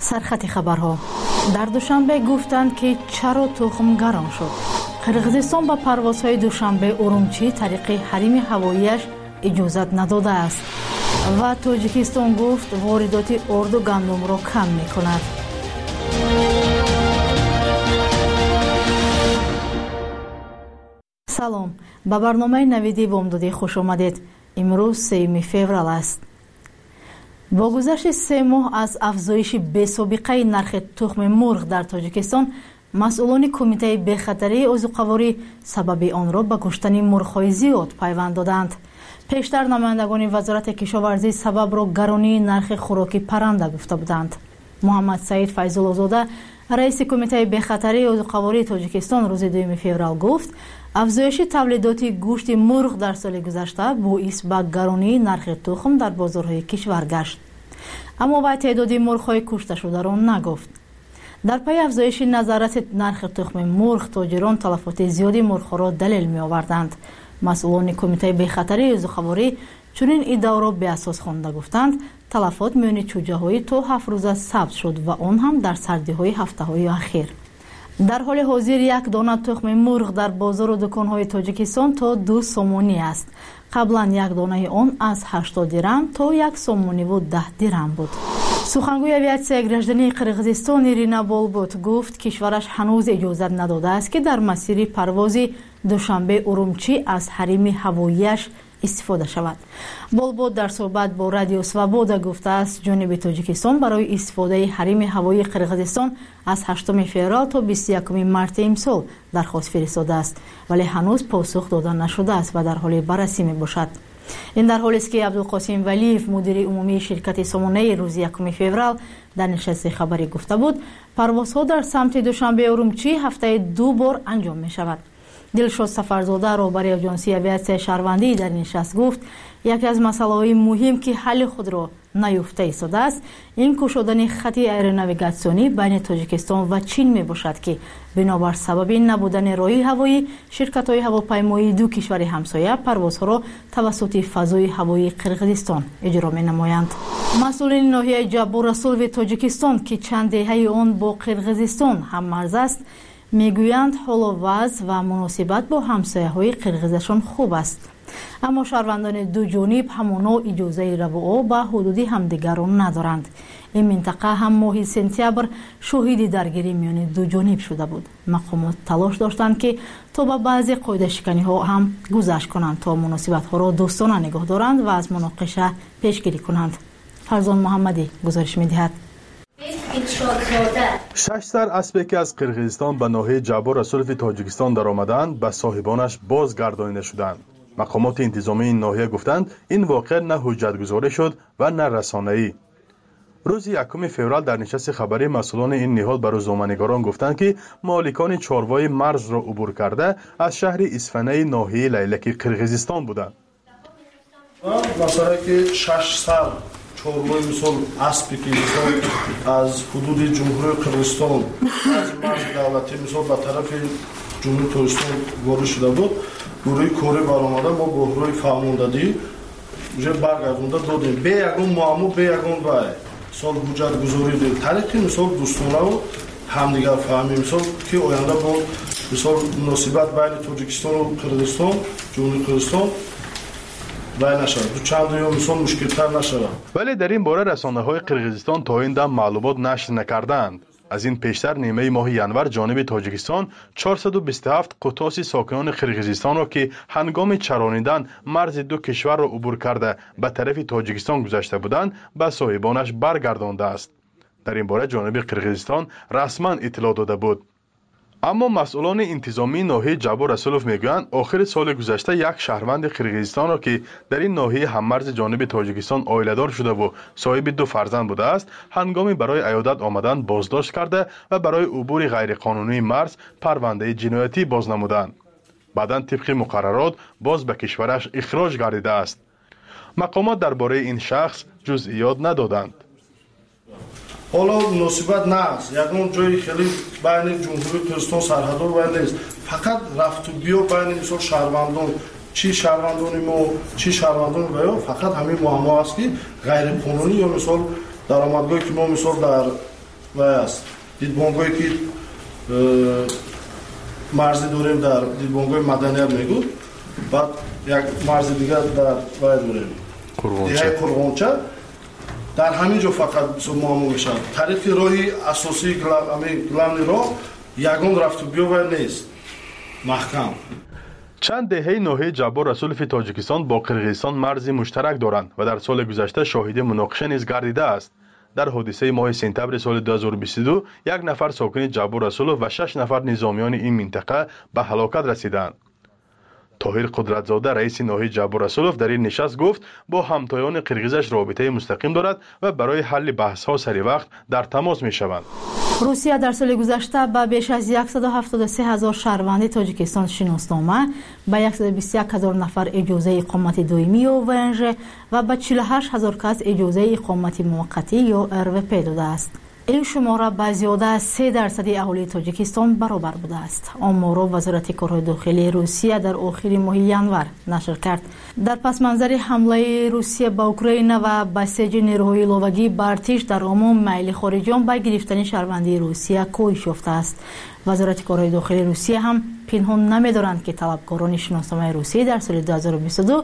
سرخط خبرها. در دوشنبه گفتند که چرا تخم گران شد. قرغیزستان با پروازهای دوشنبه ارومچی طریق حریم هواییش اجازت نداده است و تاجیکستان گفت واردات ارد و گندم را کم می کند. سلام، به برنامه نویدی بامدادی خوش آمدید. امروز 3 فوریه است. با گذشت 3 ماه از افزایش بی‌سابقه نرخ تخم مرغ در تاجیکستان، مسئولان کمیته بخطری عضوقواری سبب آن را به کشتن مرغ‌های زیاد پیوند دادند. پیشتر نمایندگان وزارت کشاورزی سبب را گرانی نرخ خوراک پرنده گفته بودند. محمد سعید فیض‌الله زاده، رئیس کمیته بخطری عضوقواری تاجیکستان، روز 2 فوریه گفت افزایش تولیدات گوشت مرغ در سال گذشته باعث به گرانی نرخ تخم در بازارهای کشور گشت. اما با تعداد مرغ‌های کشته شده را نگفت. در پی افزایش نظارت نرخ تخم مرغ، تاجران تلفات زیادی مرغ را دلیل می آوردند. مسئولان کمیته بخطری عضوقواری چنین ادعا را به اساس خوانده گفتند تلفات میان چوجه‌های تا 7 روزه ثبت شد و آن هم در سردی‌های هفته‌های اخیر. در حال حاضر یک دانه تخم مرغ در بازار و دکان‌های تاجیکستان تا 2 سومونی است. قبلا یک دانه آن از 80 درم تا 1 سومونی و 10 درم بود. سخنگوی авиация گراجدانی قرغیزستان ایرینا بولبوت گفت کشورش هنوز اجازت نداده است که در مسیر پرواز دوشنبه ارومچی از حریم هواییش استفاده شود. بولبوت در صحبت با رادیو سوابودا گفته است جانب تاجیکستان برای استفاده حریم هوایی قرغیزستان از 8 فوریه تا 21 مارس امسال درخواست فرستاده است، ولی هنوز پاسخ داده نشده است و در حال بررسی می باشد. این در حالی است که عبدالقاسم ولیف، مدیر عمومی شرکت سامانه، روز 1 فوریه در نشست خبری گفته بود پروازها در سمت دوشنبه ارومچی هفته 2 بار انجام می شود. دلشاد سفرزاده، رهبر اژانسی авиация شهروندی، در نشست گفت یکی از مسائل مهم که حل خود را نیافته ایستاده است این گشودن خط ایروناویگاسیونی بین تاجیکستان و چین می باشد که بنابر سبب نبودن راه هوایی شرکت‌های هواپیمایی دو کشور همسایه پروازها را توسط فضای هوایی قرغیزستان اجرا می نمایند. مسئولین ناحیه جبور رسول و تاجیکستان که چند دهه آن با قرغیزستان هم مرز است میگویند حال و وضع و مناسبت با همسایه‌های قرغیزستان خوب است، اما شهروندان دو جانب همانا اجازه رو به حدود همدیگر را ندارند. این منطقه هم ماه سپتامبر شاهد درگیری میان دو جانب شده بود. مقامات تلاش داشتند که تا به بعضی قاعده شکنی ها هم گذشت کنند تا مناسبت ها را دوستانه نگاه دارند و از مناقشه پیشگیری کنند. فرزان محمدی گزارش می‌دهد. 600 اسبی که از قرغیزستان به ناحیه جبور رسول تاجیکستان در آمدند به صاحبانش بازگردانیده شدند. مقامات انتظامی این ناحیه گفتند این واقعه نه حجت‌گذاری شد و نه رسانه‌ای. روز 1 فوریه در نشست خبری مسئولان این نهاد به روزنامه‌نگاران گفتند که مالکان چاروای مرز را عبور کرده از شهر اسفنه ناحیه لیلک قرغیزستان بودند. مثلا که 6 سال چاروای مثال اسبی که از حدود جمهوری قرغیزستان از مرز دولتی مثال به طرف جمهوری تاجیکستان وارد شده بود، گروه کاری برآمده ما با گروه فرماندهی уже برگردونده دادیم به یگان معما به یگان وای سال حجت گذاری دیم طریقی مثال دوستانه و همدیگر فهمی مثال که آینده با مثال مناسبت بین تاجیکستان و قرغیزستان جمهوری قرغیزستان وای نشد دو چند یا مثال مشکل‌تر نشد. ولی در این باره رسانه‌های قرغیزستان تا این دم معلومات نشر نکردند. از این پیشتر نیمه ماه ینور جانب تاجیکستان 427 قطاس ساکنان قرغیزستان را که هنگام چرانیدن مرز دو کشور را عبور کرده به طرف تاجیکستان گذشته بودند به صاحبانش برگردانده است. در این باره جانب قرغیزستان رسما اطلاع داده بود. اما مسئولان انتظامی ناحیه جبور رسولوف میگویند آخر سال گذشته یک شهروند قرغیزستان را که در این ناحیه هممرز جانب تاجیکستان عائله‌دار شده و صاحب 2 فرزند بوده است هنگام برای عیادت آمدن بازداشت کرده و برای عبور غیرقانونی مرز پرونده جنایتی بازنمودند. بعداً طبق مقررات باز به کشورش اخراج گردیده است. مقامات درباره این شخص جزئیات ندادند. حالا مناسبت نیست یکون جای خیلی بین جمهوری قرغیزستان سرحدار بین نیست فقط رفت و بیا بین مثال شهروندان چی شهروندان ما چی شهروندان بیا فقط همین معما است که غیر قانونی یا مثال درآمدگاهی که ما مثال در است. دیدبانگاهی که مرزی داریم در دیدبانگاه مدنیت میگود، بعد یک مرز دیگر در وای داریم دیگه قرغونچه. در همینجا فقط معامله میشه. طریق راهی اساسی گلانی راه یگان رفت و بیا نیست محکم. چند دهه ناحیه جبار رسولف تاجیکستان با قرغیزستان مرزی مشترک دارند و در سال گذشته شاهد مناقشه نیز گردیده است. در حادثه ماه سپتامبر سال 2022 یک نفر ساکن جبار رسولف و 6 نفر نظامیان این منطقه به هلاکت رسیدند. طاهر قدرتزاده رئیس ناحیه جبار رسولف در این نشست گفت با همتایان قرغیزش رابطه مستقیم دارد و برای حل بحث‌ها سری وقت در تماس می‌شوند. روسیه در سال گذشته به بیش از 173,000 شهروند تاجیکستان شناسنامه، به 121,000 نفر اجازه اقامت دائمی یا ونژ و به 48,000 کس اجازه اقامت موقتی یا RVP داده است. این شماره به زیاده از 3% اهالی تاجیکستان برابر بوده است. آمار را وزارت کارهای داخلی روسیه در آخر ماه ینور نشر کرد. در پس منظر حمله روسیه به اوکراین و بسیج نیروهای ایلاوگی بر ارتش در عموم میل خارجیان به گرفتن شهروندی روسیه کاهش یافته است. وزارت کارهای داخلی روسیه هم پنهان نمی‌دارند که طلبکاران شناسنامه روسیه در سال 2022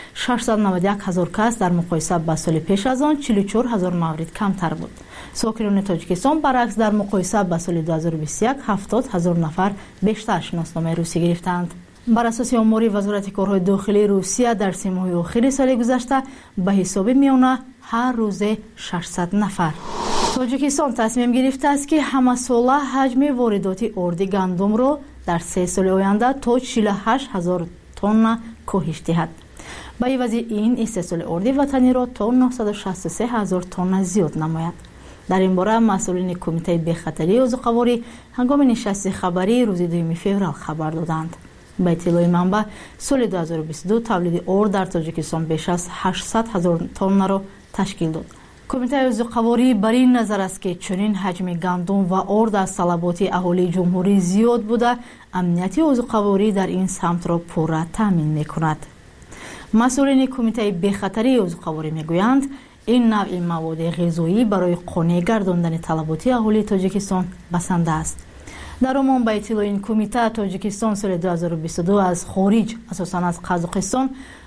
691,000 کس در مقایسه با سال پیش از آن 44,000 مورد کمتر بود. ساکنان تاجیکستان برعکس در مقایسه با سال 2021 70,000 نفر بیشتر شناسنامه روسی گرفتند. بر اساس آمار وزارت کارهای داخلی روسیه در 3 ماه اخیر سال گذشته به حساب میانه هر روز 600 نفر. تاجیکستان تصمیم گرفته است که همه ساله حجم واردات آرد گندم را در 3 سال آینده تا 48,000 تن کاهش دهد. با عوض این استحصال آرد وطنی را تا 963,000 تن زیاد نماید. در این باره مسئولین کمیته بخطری عضوقواری هنگام نشست خبری روز 2 فوریه خبر دادند. با اطلاع منبع سال 2022 تولید آرد در تاجیکستان بیش از 800,000 تن را تشکیل داد. کمیته عضوقواری بر این نظر است که چنین حجم گندم و آرد از طلبات اهالی جمهوری زیاد بوده، امنیت عضوقواری در این سمت را پورا تامین می‌کند. مسئولین کمیته بخطری عضوقواری میگویند این نوع مواد غذایی برای قانع گرداندن طلبات اهالی تاجیکستان بسنده است. در عموم با اطلاع این کمیته تاجیکستان سال 2022 از خارج اساساً از قزاقستان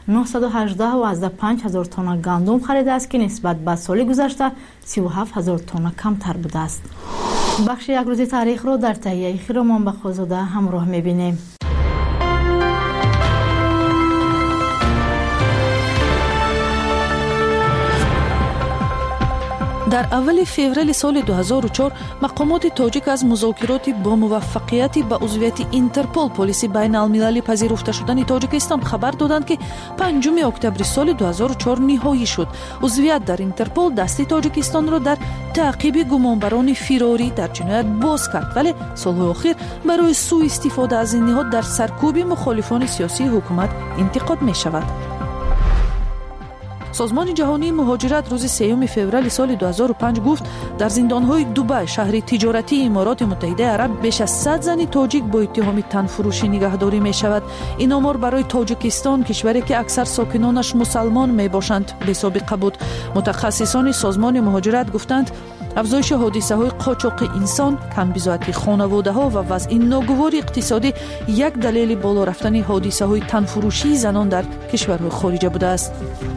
918,500 تن گندم خریده است که نسبت به سال گذشته 37,000 تن کمتر بوده است. بخش یک روز تاریخ را در تهیه خیرمان بخوازاده همراه می‌بینیم. در اول فوریه سال 2004 مقامات تاجیک از مذاکرات با موفقیت به عضویت اینترپول پلیس بین المللی پذیرفته شدن تاجیکستان خبر دادند که 5 اکتبر سال 2004 نهایی شد. عضویت در اینترپول دست تاجیکستان را در تعقیب گمانبران فراری در جنایت باز کرد، ولی سال‌های اخیر برای سوء استفاده از این نهاد در سرکوب مخالفان سیاسی حکومت انتقاد می شود. سازمان جهانی مهاجرت روز 3 فوریه سال 2005 گفت در زندان‌های دوبای شهر تجارتی امارات متحده عرب بیش از 100 زن تاجیک با اتهام تنفروشی نگهداری می‌شود. این آمار برای تاجیکستان، کشوری که اکثر ساکنانش مسلمان میباشند، بی‌سابقه بود. متخصصان سازمان مهاجرت گفتند افزایش حادثه‌های قاچاق انسان، کمبزاعتی خانواده‌ها و وضع ناگوار اقتصادی یک دلیل بالا رفتن حادثه‌های تنفروشی زنان در کشورهای خارجه بوده است.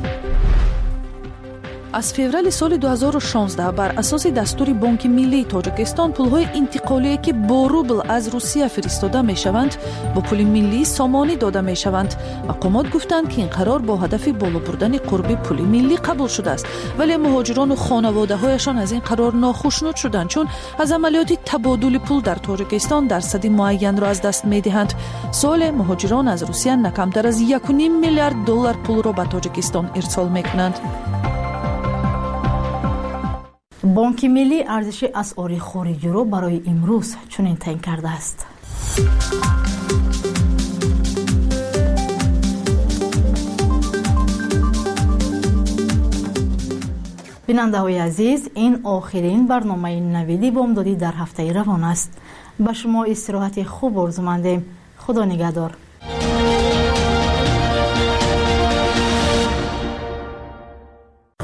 از فوریه سال 2016 بر اساس دستور بانک ملی تاجیکستان پول‌های انتقالی که با روبل از روسیه فرستاده می‌شوند با پول ملی سامانی داده می‌شوند. مقامات گفتند که این قرار با هدف بالا بردن قرب پول ملی قبول شده است، ولی مهاجران و خانواده‌هایشان از این قرار ناخوشنود شدند، چون از عملیات تبادل پول در تاجیکستان درصد معین را از دست می‌دهند. سال مهاجران از روسیه نه کمتر از 1.5 میلیارد دلار پول را به تاجیکستان ارسال می‌کنند. بانک ملی ارزش اسعار خارجی را برای امروز چنین تعیین کرده است. بیننده های عزیز، این آخرین برنامه نویدی بامدادی در هفته روان است. به شما استراحت خوب آرزو مندیم. خدا نگهدار.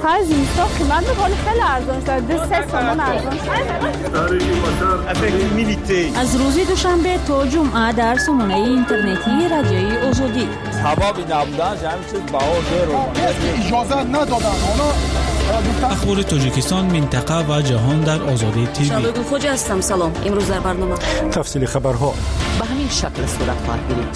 آخر زمستان قیمت میکنه خیلی ارزان شده 3 تومان ارزان شده. از روز دوشنبه تا جمعه در سامانه اینترنتی رادیوی آزادی هوا نبودن همین چیز بهار اجازه ندادن اخبار تاجیکستان، منطقه و جهان در آزادی تیوی. شالوی خوجا هستم. سلام. امروز در برنامه تفصیل خبرها به همین شکل صورت خواهد گرفت.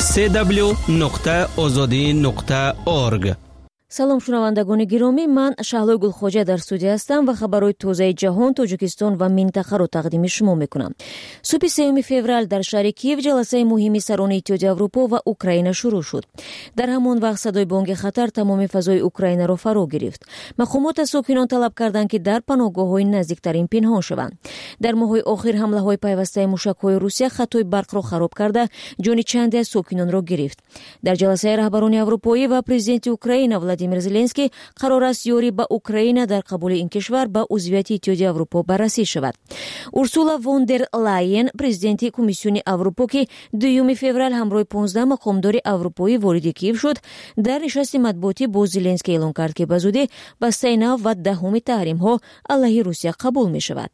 www.azadi.org. سلام شنوندگان گرامی، من شهلوی گلخوجه در استودیو هستم و خبرهای تازه جهان، تاجیکستان و منطقه رو تقدیم شما میکنم. صبح 3 فوریه در شهر کیف جلسه مهمی سران اتحادیه اروپا و اوکراین شروع شد. در همان وقت صدای بانگ خطر تمام فضای اوکراین را فرا گرفت. مقامات از ساکنان طلب کردند که در پناهگاه‌های نزدیکترین پنهان شوند. در ماه‌های آخر حمله‌های پیوسته موشک‌های روسیه خطای برق را خراب کرده جان چند از ساکنان را گرفت. در جلسه رهبران اروپایی و پرزیدنت اوکراین ولادیمیر زلنسکی قرار است یاری به اوکراین در قبول این کشور به عضویت اتحادیه اروپا بررسی شود. اورسولا وون در لاین پرزیدنت کمیسیون اروپا که 2 فوریه همراه 15 مقامدار اروپایی وارد کیف شد، در نشست مطبوعاتی با زلنسکی اعلام کرد که بزودی بسته نو و 10 تحریم‌ها علیه روسیه قبول می شود.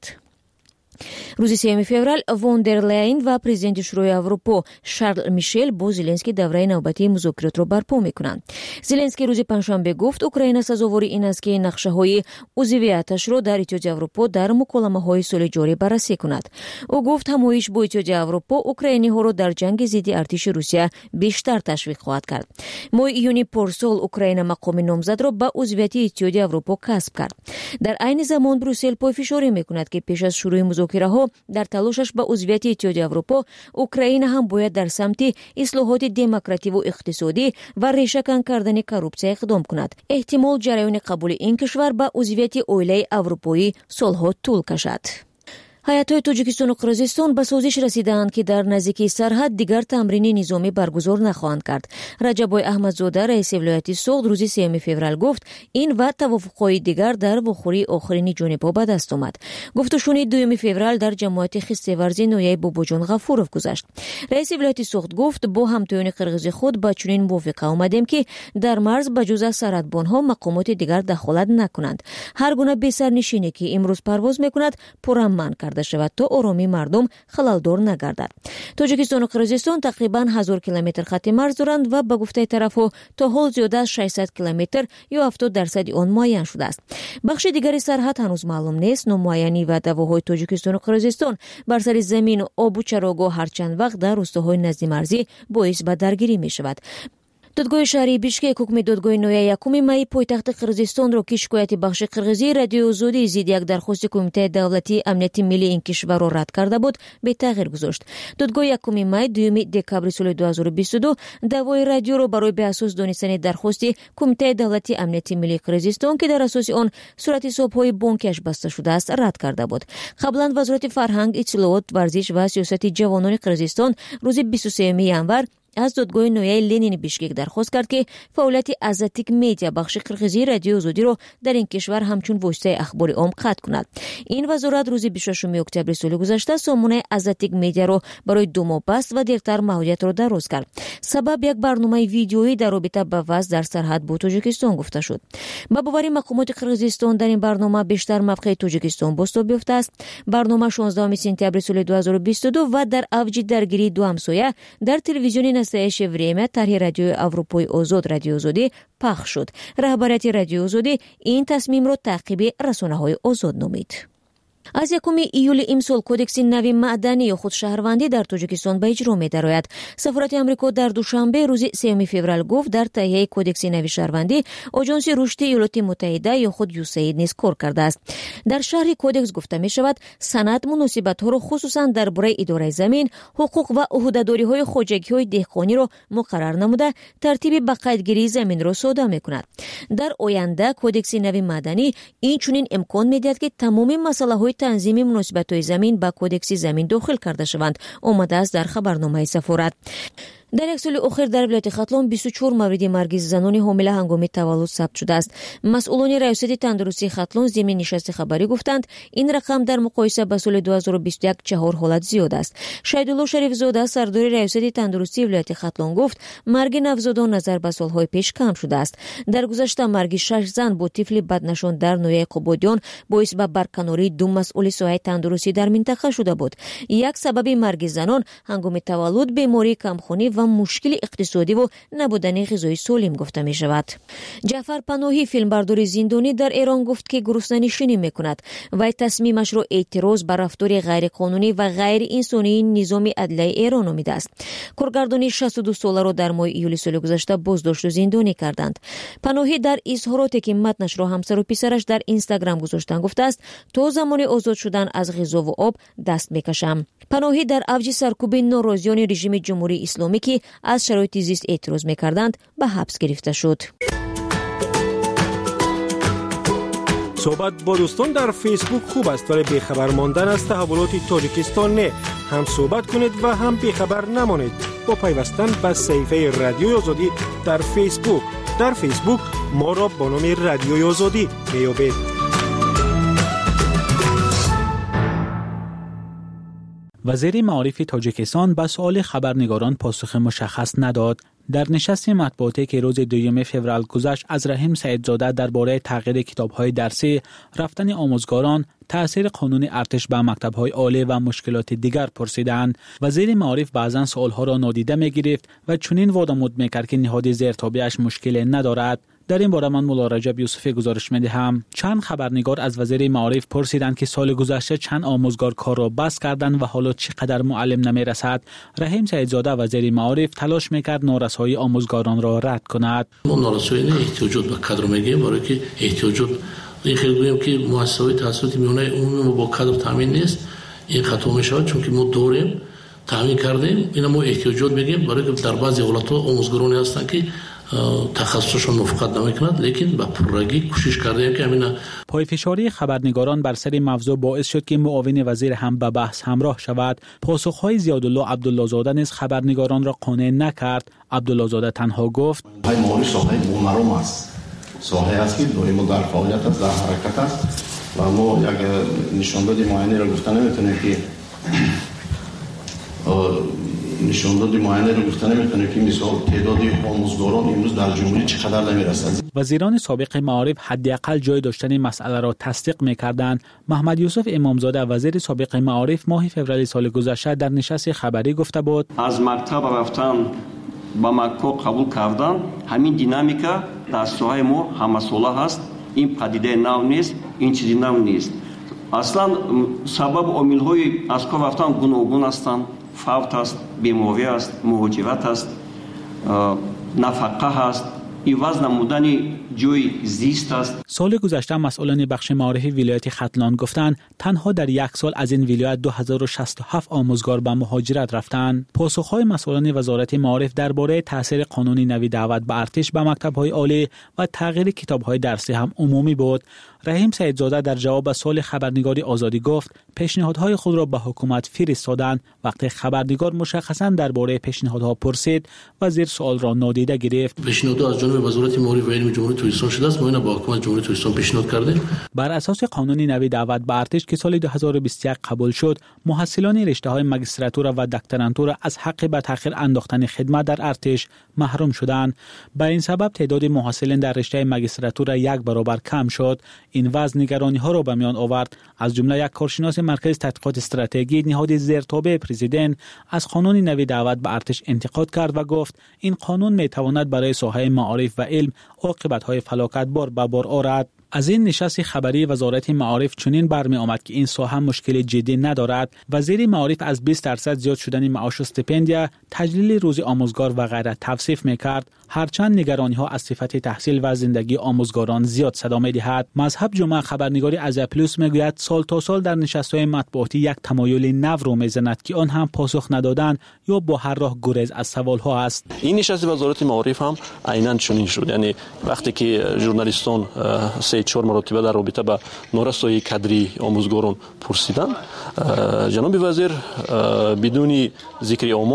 روز 3 فوریه وون در لاین و پرزیدنت شورای اروپا شارل میشل با زلنسکی دوره نوبتی مذاکرات را برپا می‌کنند. زلنسکی روز پنجشنبه گفت اوکراین سزاوار این است که نقشه‌های عضویتش را در اتحادیه اروپا در مکالمه‌های صلح جاری بررسی کند. او گفت همایش با اتحادیه اروپا اوکراینی‌ها را در جنگ ضد ارتش روسیه بیشتر تشویق خواهد کرد. ماه ایونی پارسال اوکراین مقام نامزد را به عضویت اتحادیه اروپا کسب کرد. در عین زمان بروسل پافشاری می‌کند که پیش از شروع مذاکره‌ها در تلاشش به عضویت اتحادیه اروپا، اوکراین هم باید در سمت اصلاحات دموکراتیک و اقتصادی و ریشه‌کن کردن کروپسیه اقدام کند. احتمال جریان قبول این کشور به عضویت اویله اروپایی سالها طول کشد. هیئت‌های تاجیکستان و قرقیزستان به سازش رسیدند که در نزدیکی سرحد دیگر تمرین نظامی برگزار نخواهند کرد. رجب احمدزاده رئیس ولایت سوخت روز 3 فوریه گفت این و توافق‌های دیگر در وخوری آخرین جانب‌ها به دست آمد. گفتگوی 2 فوریه در جمعیت خسته‌ورزی نویای باباجان غفورов گذشت. رئیس ولایت سوخت گفت با همتایان قرقیزی خود با چنین موافقه آمدیم که در مرز بجز سرحدبان‌ها مقامات دیگر دخالت نکنند. هر گونه بی‌سرنشینی که امروز پرواز می‌کند پرامن شود تا آرامی مردم خلالدار نگردد. تاجیکستان و قرقیزستان تقریباً 1000 کیلومتر خط مرز دارند و به گفته طرف‌ها تا حال زیاده از 600 کیلومتر یا 70% آن معین شده است. بخش دیگری سرحد هنوز معلوم نیست. نامعینی و دعواهای تاجیکستان و قرقیزستان بر سر زمین و آب و چراگاه هر چند وقت در روستاهای نزد مرزی باعث به درگیری می شود. دادگاه شهری بیشکک حکم دادگاه نویای 1 می پایتخت قرقیزستان را که شکایت بخش قرقیزی رادیو آزادی ضد یک درخواست کمیته دولتی امنیت ملی این کشور را رد کرده بود به تغییر گذاشت. دادگاه 1 می 2 دکبر سال 2022 دعوای رادیو را برای به اساس دانستن درخواست کمیته دولتی امنیت ملی قرقیزستان که در اساس آن صورت حساب‌های بانکیش بسته شده است رد کرده بود. قبلا وزارت فرهنگ، اطلاعات، ورزش و سیاست جوانان قرقیزستان روز 23 ژانویه از دادگاه نویای لنین بیشکک درخواست کرد که فعالیت آزاتیک میدیا بخش قرقیزی رادیو آزادی را در این کشور همچون واسطه اخباری عام قطع کند. این وزارت روز 26 اکتبر سال گذشته سامانه آزاتیک میدیا را برای 2 ماه بست و دیرتر محدودیت را دراز کرد. سبب یک برنامه ویدیویی در رابطه با وضع در سرحد با تاجیکستان گفته شد. با باور مقامات قرقیزستان در این برنامه بیشتر موقع تاجیکستان بازتاب یافته است. برنامه 16 سپتامبر سال 2022 و در اوج درگیری دو همسایه در تلویزیون настоящее время طرح رادیو اروپای آزاد رادیو آزادی پخش شد. رهبریت رادیو آزادی این تصمیم را تعقیب رسانه‌های آزاد نامید. از 1 ایول امسال کودکس نوی معدنی یا خود شهروندی در تاجیکستان به اجرا می‌دارد. سفارت آمریکا در دوشنبه روز 3 فوریه گفت در تهیه کودکس نوی شهروندی آژانس رشد ایالات متحده یا خود یوساید نیز کار کرده است. در شرح کودکس گفته می‌شود سند مناسبت‌ها را خصوصا درباره اداره زمین، حقوق و عهده‌داری‌های خواجگی‌های دهقانی را مقرر نموده ترتیب به قیدگیری زمین را ساده می‌کند. در آینده کودکس نوی معدنی این چنین امکان می‌دهد که تمام مسائل تنظیم مناسبت‌های زمین با کودکس زمین داخل کرده شوند. آمده است در خبرنامه سفارت. در یک سال اخیر در ولایت ختلان 24 مورد مرگ زنان حامله هنگام تولد ثبت شده است. مسئولان ریاست تندرستی ختلان ضمن نشست خبری گفتند این رقم در مقایسه با سال 2021 4 حالت زیاد است. شهیدالله شریف زاده سردار ریاست تندرستی ولایت ختلان گفت مرگ نوزادان نظر به سالهای پیش کم شده است. در گذشته مرگ 6 زن با طفل بدنشان در نویه قبادیان باعث به برکناری دو مسئول ساحه تندرستی در منطقه شده بود. یک سبب مرگ زنان هنگام تولد بیماری کمخونی و مشکل اقتصادی و نبودن غذای سالم گفته می شود. جعفر پناهی فیلمبردار زندانی در ایران گفت که گرسنه‌نشینی می کند و تصمیمش را اعتراض بر رفتار غیر قانونی و غیر انسانی نظام عدلیه ایران نامیده است. کارگردان 62 ساله را در ماه ایول سال گذشته بازداشت و زندانی کردند. پناهی در اظهاراتی که متنش را همسر و پسرش در اینستاگرام گذاشتند گفته است تا زمان آزاد شدن از غذا و آب دست میکشم. پناهی در اوج سرکوب ناراضیان رژیم جمهوری اسلامی که از شرایط زیست اعتراض میکردند به حبس گرفته شد. صحبت با دوستان در فیسبوک خوب است ولی بیخبر ماندن از تحولات تاجیکستان نه. هم صحبت کنید و هم بیخبر نمانید با پیوستن به صفحه رادیوی آزادی در فیسبوک. در فیسبوک ما را با نام رادیوی آزادی میابید. وزیر معارف تاجیکستان به سؤال خبرنگاران پاسخ مشخص نداد. در نشست مطبوعاتی که روز 2 فوریه گذشت از رحیم سعیدزاده درباره تغییر کتاب‌های درسی، رفتن آموزگاران، تأثیر قانون ارتش به مکتب‌های عالی و مشکلات دیگر پرسیدند. وزیر معارف بعضاً سؤال‌ها را نادیده می‌گرفت و چنین وادامد می‌کرد که نهاد زیرتابیش مشکل ندارد. در این باره من مولا رجب یوسفی گزارش می‌دهم. چند خبرنگار از وزیر معارف پرسیدند که سال گذشته چند آموزگار کار را بس کردند و حالا چقدر معلم نمی‌رسد. رحیم سعیدزاده وزیر معارف تلاش می‌کرد نارسایی آموزگاران را رد کند. ما نارسایی نه احتیاجات به کادر میگیم، برای که احتیاجات این خیلی گویم که مؤسسات تحصیلاتی میونه عمومی با کادر تامین نیست. این خطا میشود چون که ما دوریم تامین کردیم. اینا ما احتیاجات میگیم برای که در بعضی حالت‌ها آموزگارانی هستند که تخصصشون موافقت نمیکند، لیکن با پررگی کوشش کردیم که همینا. پایفشاری خبرنگاران بر سر موضوع باعث شد که معاون وزیر هم به بحث همراه شود. پاسخهای زیادالله عبدالله زاده نیز خبرنگاران را قانع نکرد. عبدالله زاده تنها گفت های معارف ساحه بومرام است، ساحه است که دائما در فعالیت است، در حرکت است و ما یک نشانداد معینی را گفته نمیتونیم که نشانداد معینی رو گفته نمیتونه که مثال تعداد آموزگاران امروز در جمهوری چقدر نمیرسد. وزیران سابق معارف حداقل جای داشتن مسئله را تصدیق میکردند. محمد یوسف امامزاده وزیر سابق معارف ماه فوریه سال گذشته در نشست خبری گفته بود از مکتب رفتن با مکتب قبول کردن همین دینامیکا در ساحه ما همساله هست. این پدیده نو نیست، این چیزی نو نیست. اصلا سبب عامل‌های از کار رفتن گوناگون هستند. فوت است، بیماری است، مهاجرت است، نفقه است، عوض نمودن جوی زیست است. سال گذشته مسئولان بخش معارف ولایت ختلان گفتند تنها در یک سال از این ولایت 2067 آموزگار به مهاجرت رفتند. پاسخهای مسئولان وزارت معارف درباره تاثیر قانون نوی دعوت به ارتش به مکتب‌های عالی و تغییر کتاب‌های درسی هم عمومی بود. رحیم سعیدزاده در جواب سوال خبرنگاری آزادی گفت پیشنهادهای خود را به حکومت فرستادند. وقتی خبرنگار مشخصاً درباره پیشنهادها پرسید وزیر سوال را نادیده گرفت. پیشنهاد از جانب وزارت معارف و علم جمهوری ترکستان شده است. ما اینا با حکومت جمهوری ترکستان پیشنهاد کردیم. بر اساس قانون نوی دعوت به ارتش که سال 2021 قبول شد محصلان رشته‌های ماجستراتور و دکترانتور از حق به تأخیر انداختن خدمت در ارتش محروم شدند. به این سبب تعداد محصلین در رشته ماجستراتور 1 برابر کم شد. این وضع نگرانی‌ها را به میان آورد. از جمله یک کارشناس مرکز تحقیقات استراتژی نهاد زیرتابع پرزیدنت از قانون نوی دعوت به ارتش انتقاد کرد و گفت این قانون می‌تواند برای ساحه معارف و علم عاقبت‌های فلاکتبار به بار آورد. از این نشست خبری وزارت معارف چنین برمی آمد که این ساحه مشکل جدی ندارد. وزیر معارف از 20% زیاد شدن معاش و استیپندیا، تجلیل روز آموزگار و غیره توصیف می‌کرد. هرچند نگرانی‌ها از صفت تحصیل و زندگی آموزگاران زیاد صدا می‌دهد. مذهب جمعه خبرنگاری از پلوس میگوید سال تا سال در نشست‌های مطبوعاتی یک تمایل نو رو می‌زند که آن هم پاسخ ندادن یا با هر راه گریز از سوال‌ها است. این نشست وزارت معارف هم عیناً چنین شد. یعنی وقتی که ژورنالیستان 3-4 مرتبه در رابطه با نارسایی کادری آموزگاران پرسیدند، جناب وزیر بدون ذکر آمار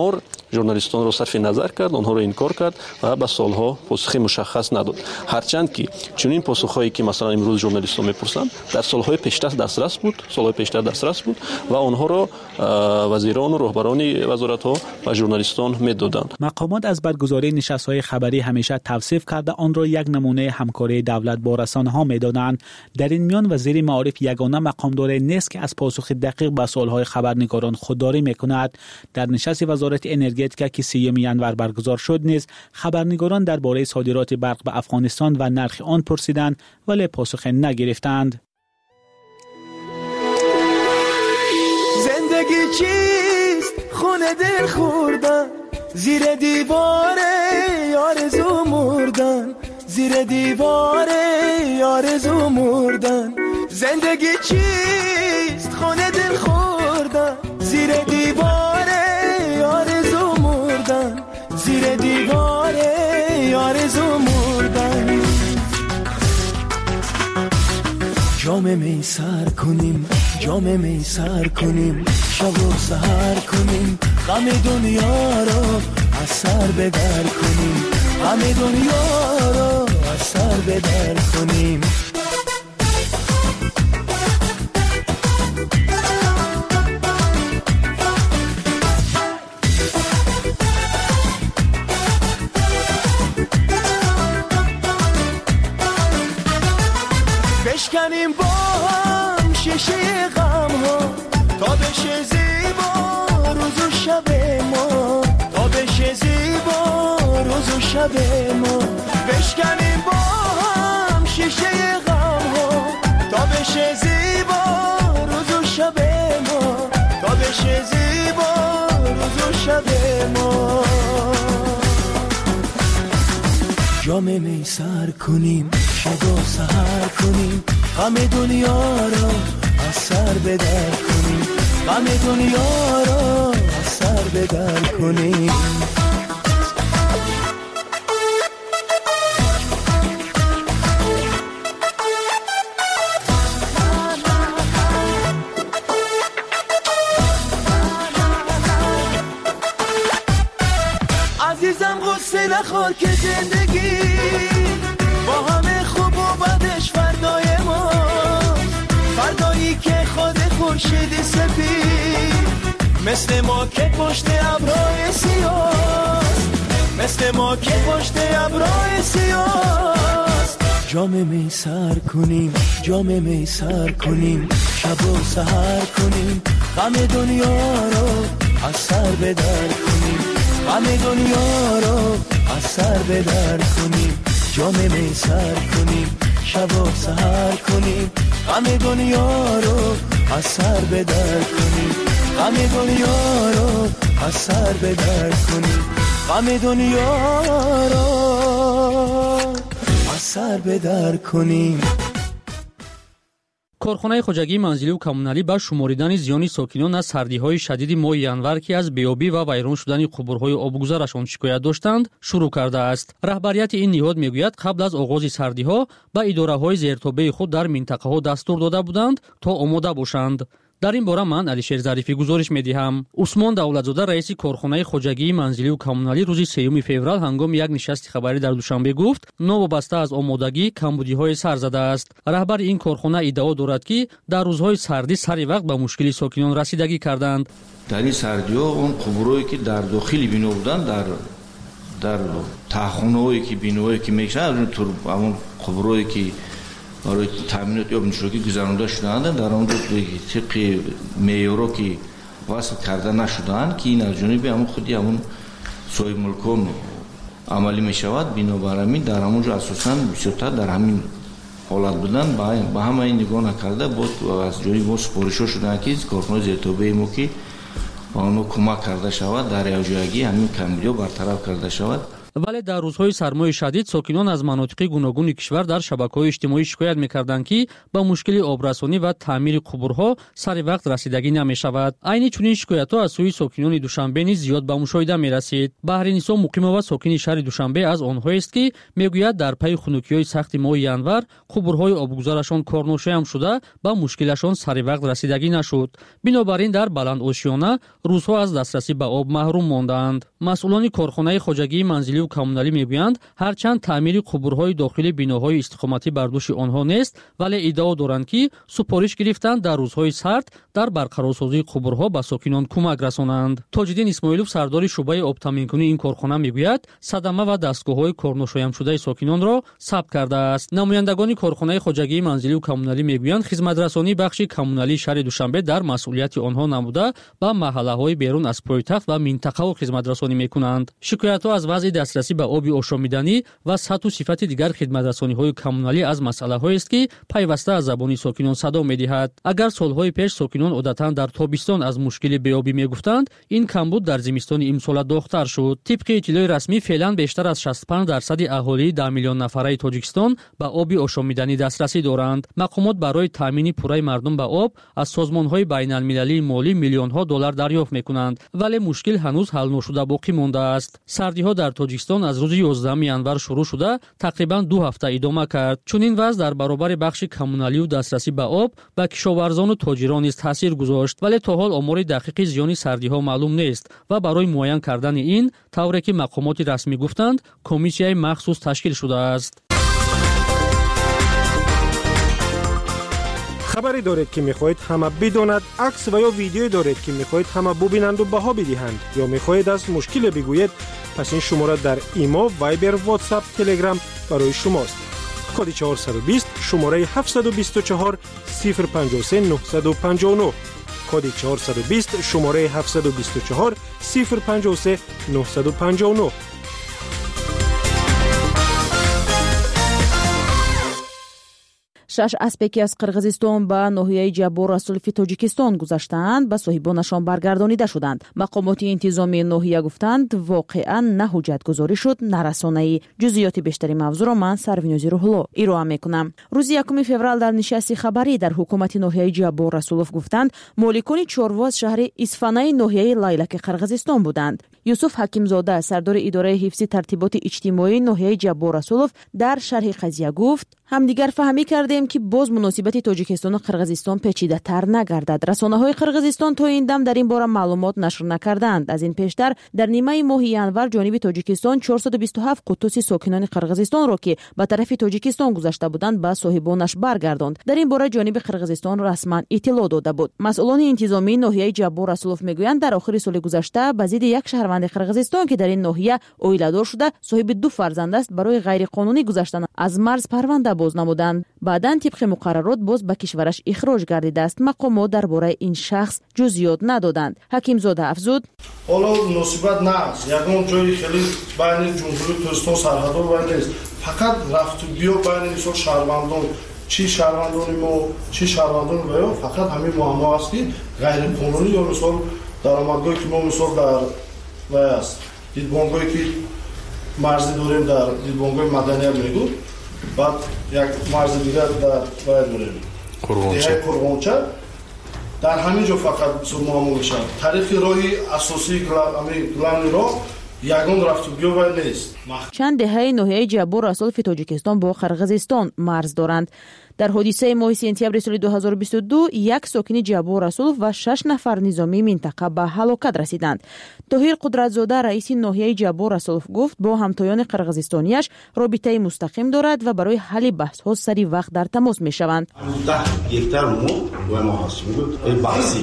ژورنالیستانро صرف نظر کرد، آنها را انکار کرد و به سالها پاسخ مشخص نداد. هرچند که چنین پاسخهایی که مثلا امروز ژورنالیستان میپرسند در سالهای پیشتر دسترس بود و آنها را وزیران و رهبران وزارت‌ها و ژورنالیستان میدادند. مقامات از برگزاری نشست‌های خبری همیشه توصیف کرده آن را یک نمونه همکاری دولت با رسانه‌ها می‌دانند. در این میان وزیر معارف یگانه مقامدار نیست که از پاسخ دقیق به سوال‌های خبرنگاران خودداری می‌کند. در نشست وزارت انرژتیک که 3 ینور برگزار شد نیز خبرنگاران درباره صادرات برق به افغانستان و نرخ آن پرسیدند ولی پاسخ نگرفتند. زندگی چیست؟ خونه دل خوردن زیر دیوار آرزو مردن، زیر دیوار آرزو مردن. زندگی چیست؟ خونه دل خوردن زیر دیوار آرزو مردن، زیر دیوار آرزو مردن. جام می سر کنیم، جام می سر کنیم، شب و سحر کنیم، غم دنیا رو از سر بدر کنیم، غم دنیا رو از سر بدر کنیم. بشکنیم با هم شیشه غم ها تا بشه زیبا روز و شب ما، تا بشه زیبا روز و شب ما. بشکنیم با هم شیشه غم ها تا بشه زیبا روز و شب ما، تا بشه زیبا روز و شب ما. جام می سر کنیم، شب و سحر کنیم، غم دنیا رو از سر بدر کنیم، غم دنیا رو از سر بدر کنیم. عزیزم غصه نخور که زندگی با همه خوب و بدش فردای ما، فردایی که خود خورشید سپید مثل ما که پشت ابرهای سیاه، مثل ما که پشت ابرهای سیاه. جام می سر کنیم، جام می سر کنیم، شب و سحر کنیم، غم دنیا رو از سر بدر کنیم، غم دنیا رو از سر بدر کنیم. جام می سر کنیم، شب و سحر کنیم، غم دنیا رو از سر بدر کنیم، غم دنیا رو از سر بدر کنیم، غم دنیا رو از سر بدر کنیم. کارخانه خوجگی منزلی و کمونالی با شماریدن زیان ساکنان از سردی‌های شدید ماه ینور که از بیابی و ویران شدن قبورهای آبگذرشان شکایت داشتند شروع کرده است. رهبریت این نهاد میگوید قبل از آغاز سردی‌ها به اداره‌های زیرتابه خود در منطقه‌ها دستور داده بودند تا آماده باشند. در این باره من علیشیر ظریفی گزارش می‌دهم. عثمان دولتزاده رئیس کارخانه خوجگی منزلی و کمونالی روز 3 فوریه هنگام یک نشست خبری در دوشنبه گفت نوابسته از آمادگی کمبودی‌های سر زده است. رهبر این کارخانه ادعا دارد که در روزهای سردی سری وقت به مشکل ساکنان رسیدگی کردند. در این سردی‌ها اون قبورایی که در داخل بنا بودند در تاخونه‌ای که بینایی که میشن اون قبورایی که برای تامینات یا مشروعی گذرانده شدند در آن طبق معیارها که وصل کرده نشدند که این از جانب همون خودی همون صاحب ملکان عملی می شود. بنابر همین در همونجا اساساً بیشتر در همین حالت بودن با همه این نگاه نکرده بود از جانب ما سپارش‌ها شدند که کارخانه زیرتابه ما که آنها کمک کرده شود در یاجویی همین کمبودی‌ها برطرف کرده شود. вале дар рӯзҳои сармои шадид сокинон аз манотиқи гуногуни кишвар дар шабакаҳои иҷтимоӣ шикоят мекарданд, ки ба мушкили обрасонӣ ва таъмири қубурҳо сари вақт расидагӣ намешавад. айни чунин шикоятҳо аз сӯи сокинони Душанбе низ зиёд ба мушоҳида мерасид. Баҳриниso Муқимова сокини шаҳри Душанбе аз онҳоест, ки мегӯяд дар пайи хунукиҳои сахти моҳи январ қубурҳои обгузарашон корношоям шуда ба мушкилашон сари вақт расидагӣ нашуд. бинобар ин дар Баландошиёна рӯзҳо аз дастрасӣ ба об маҳрум монданд. масъулони корхонаи хоҷагии манзилию коммуналӣ мегӯянд, ҳарчанд таъмири қубурҳои дохили биноҳои истиқоматӣ бар дӯши онҳо нест, вале иддао доранд, ки супориш гирифтанд дар рӯзҳои сард дар барқарорсозии қубурҳо ба сокинон кӯмак расонанд. Тоҷиддин Исмоилов, сардори шуъбаи обтаъминкунии ин корхона мегӯяд, садама ва дастгоҳҳои корношоямшудаи сокинонро сабт кардааст. намояндагони корхонаи хоҷагии манзилию коммуналӣ мегӯянд, хизматрасонии бахши коммуналии шаҳри Душанбе дар масъулияти онҳо намуда ба маҳаллаҳои берун аз пойтахт ва минтақаҳо хизматрасонӣ мекунанд. шикоятҳо аз вазъи дастрасӣ ба оби ошомиданӣ ва сатҳу сифати дигар хидматрасониҳои коммуналӣ аз масъалаҳоест, ки пайваста аз забони сокинон садо медиҳад. агар солҳои пеш сокинон одатан дар тобистон аз мушкили беобӣ мегуфтанд, ин камбуд дар зимистони имсола дохтар шуд. тибқи иттилои расмӣ, феълан бештар аз 65% аҳолии 10 миллион нафараи Тоҷикистон ба оби ошомиданӣ дастрасӣ доранд. мақомот барои таъмини пурраи мардум ба об аз созмонҳои байналмилалии молӣ миллионҳо доллар дарёфт мекунанд, вале мушкил ҳанӯз ҳал ношуда боқӣ мондааст. сардиҳо дар Тоҷикистон аз рӯзи 11 январ шурӯъ шуда тақрибан 2 ҳафта идома кард. чунин вазъ дар баробари бахши коммуналию дастрасӣ ба об ба кишоварзону тоҷирон низ таъсир гузошт, вале то ҳол омори дақиқи зиёни сардиҳо маълум нест ва барои муайян кардани ин, тавре ки мақомоти расмӣ гуфтанд, комиссияи махсус ташкил шудааст. хабаре доред ки мехоҳед ҳама бидонад, акс ва ё видеое доред ки мехоҳед ҳама бубинанду баҳо бидиҳанд ё мехоҳед аз мушкиле бигӯед, пас ин шумора дар имо, вайбер, ватсап, телеграм барои шумост. коди 420 шумораи 724 053 959, коди 420 шумораи 724 053 959. шаш аспеки аз Қирғизистон ба ноҳияи Ҷаббор Расулови Тоҷикистон гузаштаанд, ба соҳибонашон баргардонида шуданд. мақомоти интизомии ноҳия гуфтанд, воқеан на ҳуҷҷатгузорӣ шуд, на расонаӣ. ҷузъиёти бештари мавзӯъро ман Сарвинёзи Рӯҳулло ироа мекунам. рӯзи 1 феврал дар нишасти хабарӣ дар ҳукумати ноҳияи Ҷаббор Расулов гуфтанд, моликони чорво аз шаҳри Исфанаи ноҳияи Лайлаки Қирғизистон буданд. Юсуф Ҳакимзода, сардори идораи ҳифзи тартиботи иҷтимоии ноҳияи Ҷаббор Расулов, дар шарҳи қазия гуфт, ҳамдигар фаҳмӣ кардем, ки боз муносибати Тоҷикистону Қирғизистон печидатар нагардад. расонаҳои Қирғизистон то ин дам дар ин бора маълумот нашр накарданд. аз ин пештар дар нимаи моҳи январ ҷониби Тоҷикистон 427 қуттуси сокинони Қирғизистонро, ки ба тарафи Тоҷикистон гузашта буданд, ба соҳибонаш баргардонд. дар ин бора ҷониби Қирғизистон расман иттилоъ дода буд. масъулони интизомии ноҳияи Ҷаббор Расулов мегӯянд, дар охири соли гузашта ба зидди як шаҳрванди Қирғизистон, ки дар ин ноҳия оиладор шуда соҳиби 2 фарзанд аст, барои ғайриқонунӣ гузаштан аз марз парванда боз намуданд. баъдан тибқи муқаррарот боз ба кишвараш ихроҷ гардидааст. мақомот дар бораи ин шахс ҷузъиёт надоданд. ҳакимзода афзуд, ҳоло муносибат нааст, ягон ҷои хеле байни ҷумҳурии Тоҷикистон сарҳадо байн нест. фақат рафту биё байни мисол шаҳрвандон, чи шаҳрвандони мо, чи шаҳрвандони ва ё фақат ҳамин муаммо аст, ки ғайриқонунӣ ё мисол даромадгоҳе ки мо мисол дар вай аст, дидбонгоҳе ки марзи дорем дар дидбонгоҳи маданият мегӯд, баъд як марзи дигар дар вай дорем Қурғонча. дар ҳамин ҷо фақат муаммо мешавад. тариқи роҳи асосии главни роҳ ягон рафту биё вай нест. чанд деҳаи ноҳияи Ҷаббор Расулови Тоҷикистон бо Қирғизистон марз доранд. дар ҳодисаи моҳи сентябри соли 2022 як сокини Ҷаббор Расулов ва 6 нафар низомии минтақа ба ҳалокат расиданд. Тоҳир Қудратзода, раиси ноҳияи Ҷаббор Расулов гуфт, бо ҳамтоёни қирғизистонияш робитаи мустақим дорад ва барои ҳалли баҳсҳо сари вақт дар тамос мешаванд. 10 гектар мо ва мо ҳастим. Ин баҳси.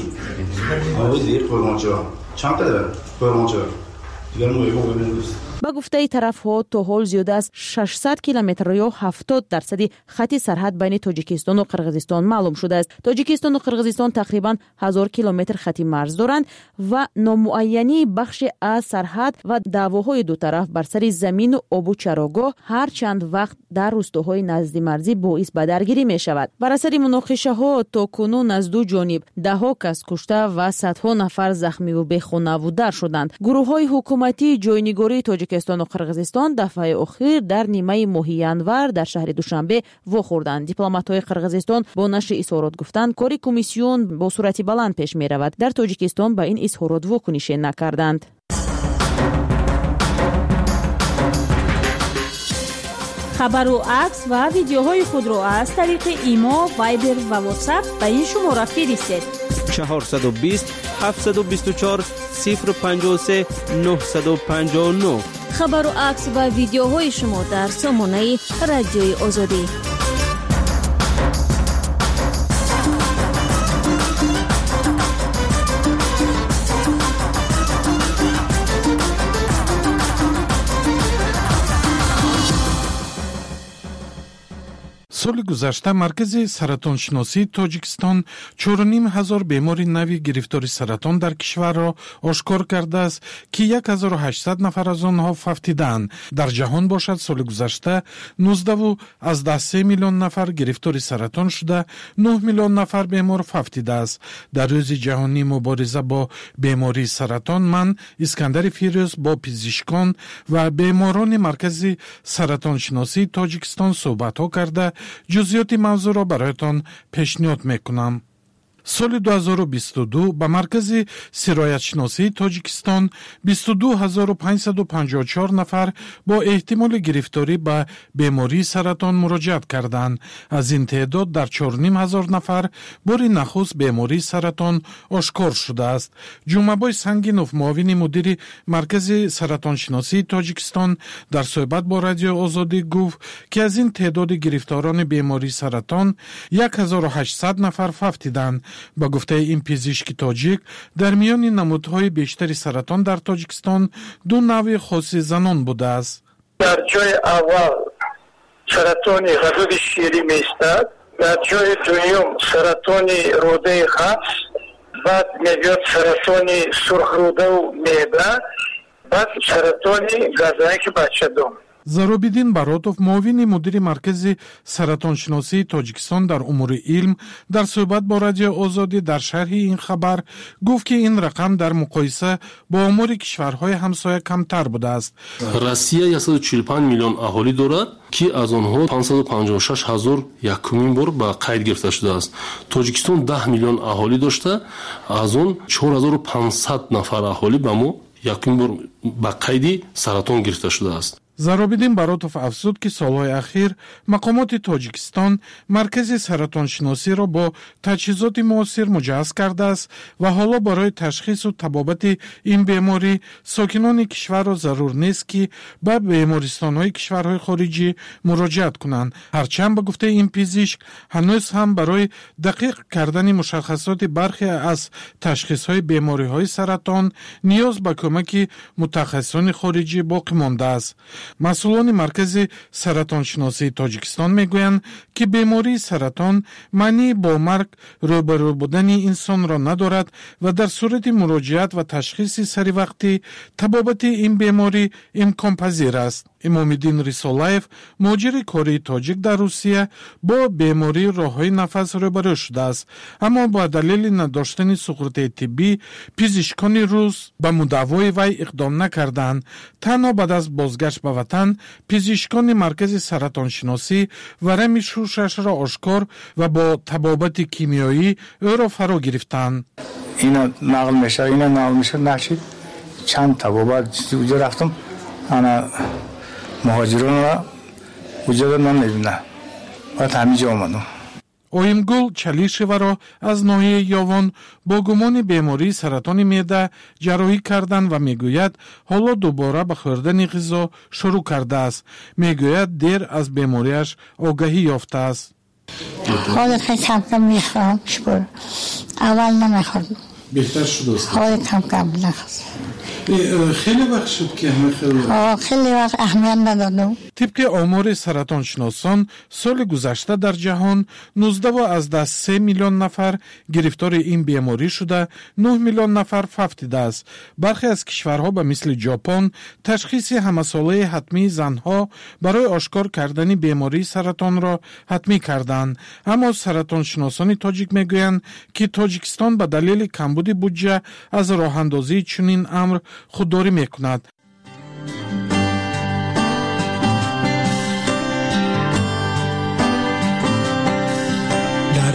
Авоз зир қормонча. Чанд қадар қормонча. Дигар мо эго бемост. ба гуфтаи тарафҳо, то ҳол зиёда аз 600 километр ё 70% хатти сарҳад байни Тоҷикистону Қирғизистон маълум шудааст. Тоҷикистону Қирғизистон тақрибан 1000 километр хатти марз доранд ва номуайянии бахши аз сарҳад ва даъвоҳои ду тараф бар сари замину обу чарогоҳ ҳар чанд вақт дар рӯстоҳои назди марзӣ боис ба даргирӣ мешавад. бар асари муноқишаҳо то кунун аз ду ҷониб даҳҳо кас кушта ва садҳо нафар захмиву бехона дар шуданд. гурӯҳҳои ҳукуматӣ ҳукумати ҷойнигории Тоҷикистону Қирғизистон дафъаи охир дар нимаи моҳи январ дар шаҳри Душанбе вохӯрданд. Дипломатҳои Қирғизистон бо нашри изҳорот гуфтанд, кори комиссион бо суръати баланд пеш меравад. Дар Тоҷикистон ба ин изҳорот вокунише накарданд. хабару акс ва видеоҳои худро аз тариқи имо, вайбер ва ватсап ба ин шумора фиристед. 420 724 053 959. хабару акс ва видеоҳои шумо дар сомонаи радиои озодӣ. соли гузашта маркази саратоншиносии Тоҷикистон 4500 бемори нави гирифтори саратон дар кишварро ошкор кардааст, ки 1800 нафар аз онҳо фавтиданд. Дар ҷаҳон бошад, соли гузашта 19.3 миллион нафар гирифтори саратон шуда, 9 миллион нафар бемор фавтидааст. Дар рӯзи ҷаҳонии мубориза бо бемории саратон ман Искандари Фирӯз бо пизишкон ва беморони маркази саратоншиносии Тоҷикистон суҳбатҳо карда ҷузъиёти мавзӯъро бароятон пешниҳод мекунам. соли 2022 ба маркази сироятшиносии Тоҷикистон 22554 нафар бо эҳтимоли гирифторӣ ба бемории саратон муроҷиат карданд. аз ин теъдод дар 4500 нафар бори нахуст бемории саратон ошкор шудааст. ҷумъабой Сангинов, муовини мудири маркази саратоншиносии Тоҷикистон, дар суҳбат бо радиои Озодӣ гуфт, ки аз ин теъдоди гирифторони бемории саратон 1800 нафар фавтиданд. ба гуфтаи ин пизишки тоҷик, дар миёни намудҳои бештари саратон дар Тоҷикистон ду навъи хоси занон будааст. дар ҷои аввал саратони ғадуди ширӣ меистад, дар ҷои дуюм саратони рӯдаи ғафс, баъд мебиёд саратони сурхрӯдаву меъда, баъд саратони газаки бачадон. Заробиддин Баротов, муовини мудири маркази саратоншиносии Тоҷикистон дар умури илм, дар суҳбат бо радиои Озодӣ дар шарҳи ин хабар гуфт, ки ин рақам дар муқоиса бо омори кишварҳои ҳамсоя камтар будааст. Россия 145 миллион аҳолӣ дорад, ки аз онҳо 556 ҳазор якумин бор ба қайд гирифта шудааст. Тоҷикистон 10 миллион аҳолӣ дошта, аз он 4500 нафар аҳолӣ ба мо якумин бор ба қайди саратон гирифта шудааст. Заробиддин Баротов афзуд, ки солҳои ахир мақомоти Тоҷикистон маркази саратоншиносиро бо таҷҳизоти муосир муҷаҳҳаз кардааст ва ҳоло барои ташхису табобати ин беморӣ сокинони кишварро зарур нест, ки ба бемористонҳои кишварҳои хориҷӣ муроҷиат кунанд. ҳарчанд ба гуфтаи ин пизишк ҳанӯз ҳам барои дақиқ кардани мушаххасоти бархе аз ташхисҳои бемориҳои саратон ниёз ба кӯмаки мутахассисони хориҷӣ боқӣ мондааст. масъулони маркази саратоншиносии Тоҷикистон мегӯянд, ки бемории саратон маънии бо марг рӯбарӯ будани инсонро надорад ва дар сурати муроҷиат ва ташхиси саривақтӣ табобати ин беморӣ имконпазир аст. Имомиддин Рисолаев, муҳоҷири кории тоҷик дар Русия, бо бемории роҳҳои нафас рӯбарӯ шудааст, аммо ба далели надоштани суғуртаи тиббӣ пизишкони рус ба мудовои вай иқдом накарданд. танҳо баъд аз бозгашт ба ватан пизишкони маркази саратоншиносӣ варами шушашро ошкор ва бо табобати кимиёӣ ӯро фаро гирифтанд. ина нақл мешавад начид чанд табобат уҷа рафтам, ана муҳоҷиронро уҷа ман мебинам, баъд ҳамиҷа омадам. оимгул Чалишеваро аз ноҳияи Ёвон бо гумони бемории саратони меъда ҷарроҳӣ карданд ва мегӯяд ҳоло дубора ба хӯрдани ғизо шурӯъ кардааст. мегӯяд дер аз бемориаш огаҳӣ ёфтааст. حالا کم کم میخوام شکر اول نمیخوردم بهتر شد است. حالا کم کم نخواست خیلی وقت شد که خیلی وقت اهمیت ندادم. طبق آمار سرطانشناسان سال گذشته در جهان 19.3 میلیون نفر گرفتار این بیماری شده، 9 میلیون نفر فوتیده است. برخی از کشورها به مثل ژاپن تشخیص همه‌ساله حتمی زنها برای آشکار کردن بیماری سرطان را حتمی کردند. اما سرطانشناسان تاجیک میگویند که تاجیکستان به دلیل کمبود بودجه از راه اندازی چنین امر خودداری میکند.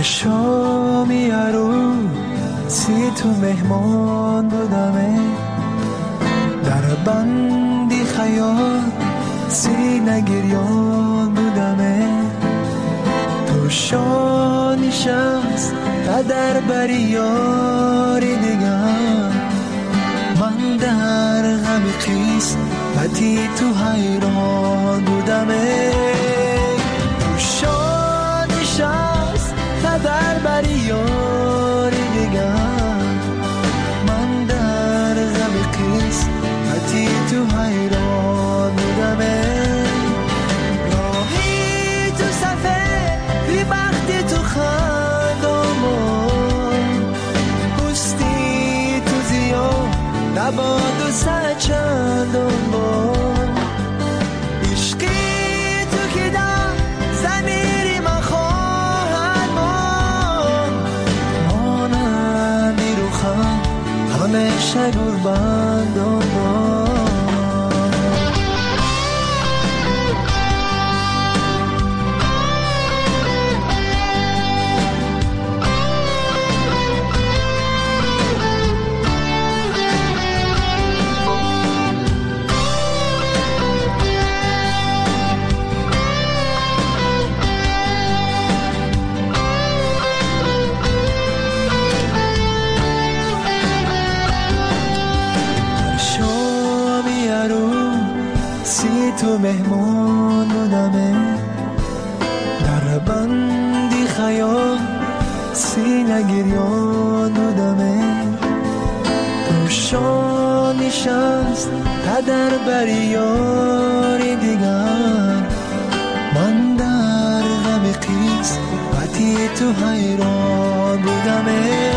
در شامی عروسی تو مهمان بودمه، در بندی خیال سینه گریان بودمه، تو شانی شخص در بری یاری دیگر، من در غم قسمتی تو حیران بودمه، تو شانی شخص در بری یاری دیگر، من در غم قسمتی تو حیران بودمه، راهی تو صفحه بی بختی تو خندامون، پوستی تو زیاد نباد و سچندان بار، عشقی تو که در زمیری من خواهد مانندی رو خم همیشه گربندان بار. تو مهمان بودمه، در بندی خیال سینه گریان بودمه، تو شانی شست در بری یاری دیگر، من در غم قسمتی تو حیران بودمه،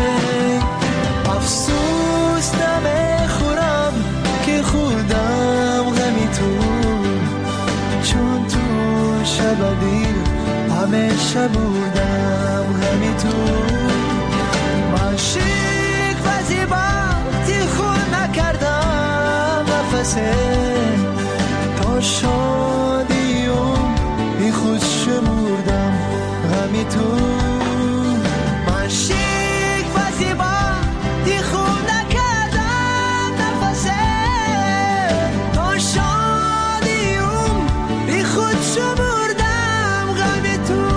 افسوس نمیخورم که خوردم غمی تو، چون تو شب دیر همیشه بودم غمی تو، من شیک و زیباتی خود نکردم نفسه، تا شادیم بی خود شمردم غمی تو، من شیک و زیباتی خود نکردم نفسه، تا شادیم بی خود شمردم غمی تو.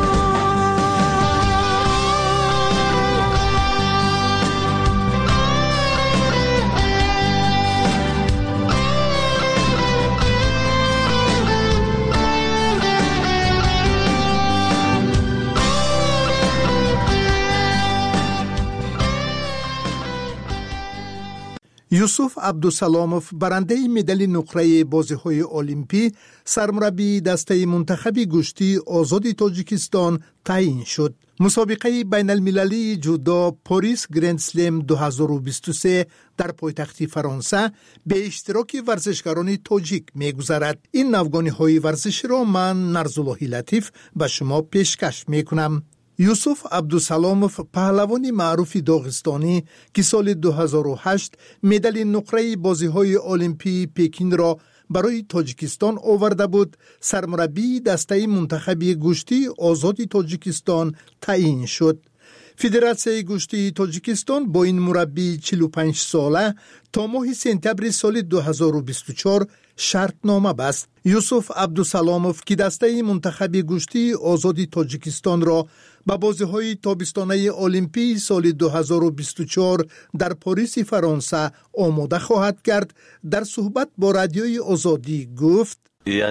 یوسف عبدالسلاموف برنده مدال نقره بازی‌های المپی سرمربی دسته منتخب گوشتی آزاد تاجیکستان تعیین شد. مسابقه بین المللی جودو پاریس گرند سلم 2023 در پایتخت فرانسه به اشتراک ورزشکاران تاجیک می‌گذرد. این نوگانی‌های ورزشی را من نرزاللهی لطیف به شما پیشکش می‌کنم. یوسف عبدالسلاموف پهلوان معروف داغستانی که سال 2008 مدال نقره بازی‌های المپی پکین را برای تاجیکستان آورده بود، سرمربی دسته منتخب گوشتی آزاد تاجیکستان تعیین شد. فدراسیون گوشتی تاجیکستان با این مربی 45 ساله تا ماه سپتامبر سال 2024 شرطنامه بست. یوسف عبدالسلاموف که دسته منتخب گوشتی آزاد تاجیکستان را به بازی‌های تابستانه المپی سال 2024 در پاریس فرانسه آماده خواهد کرد، در صحبت با رادیوی آزادی گفت: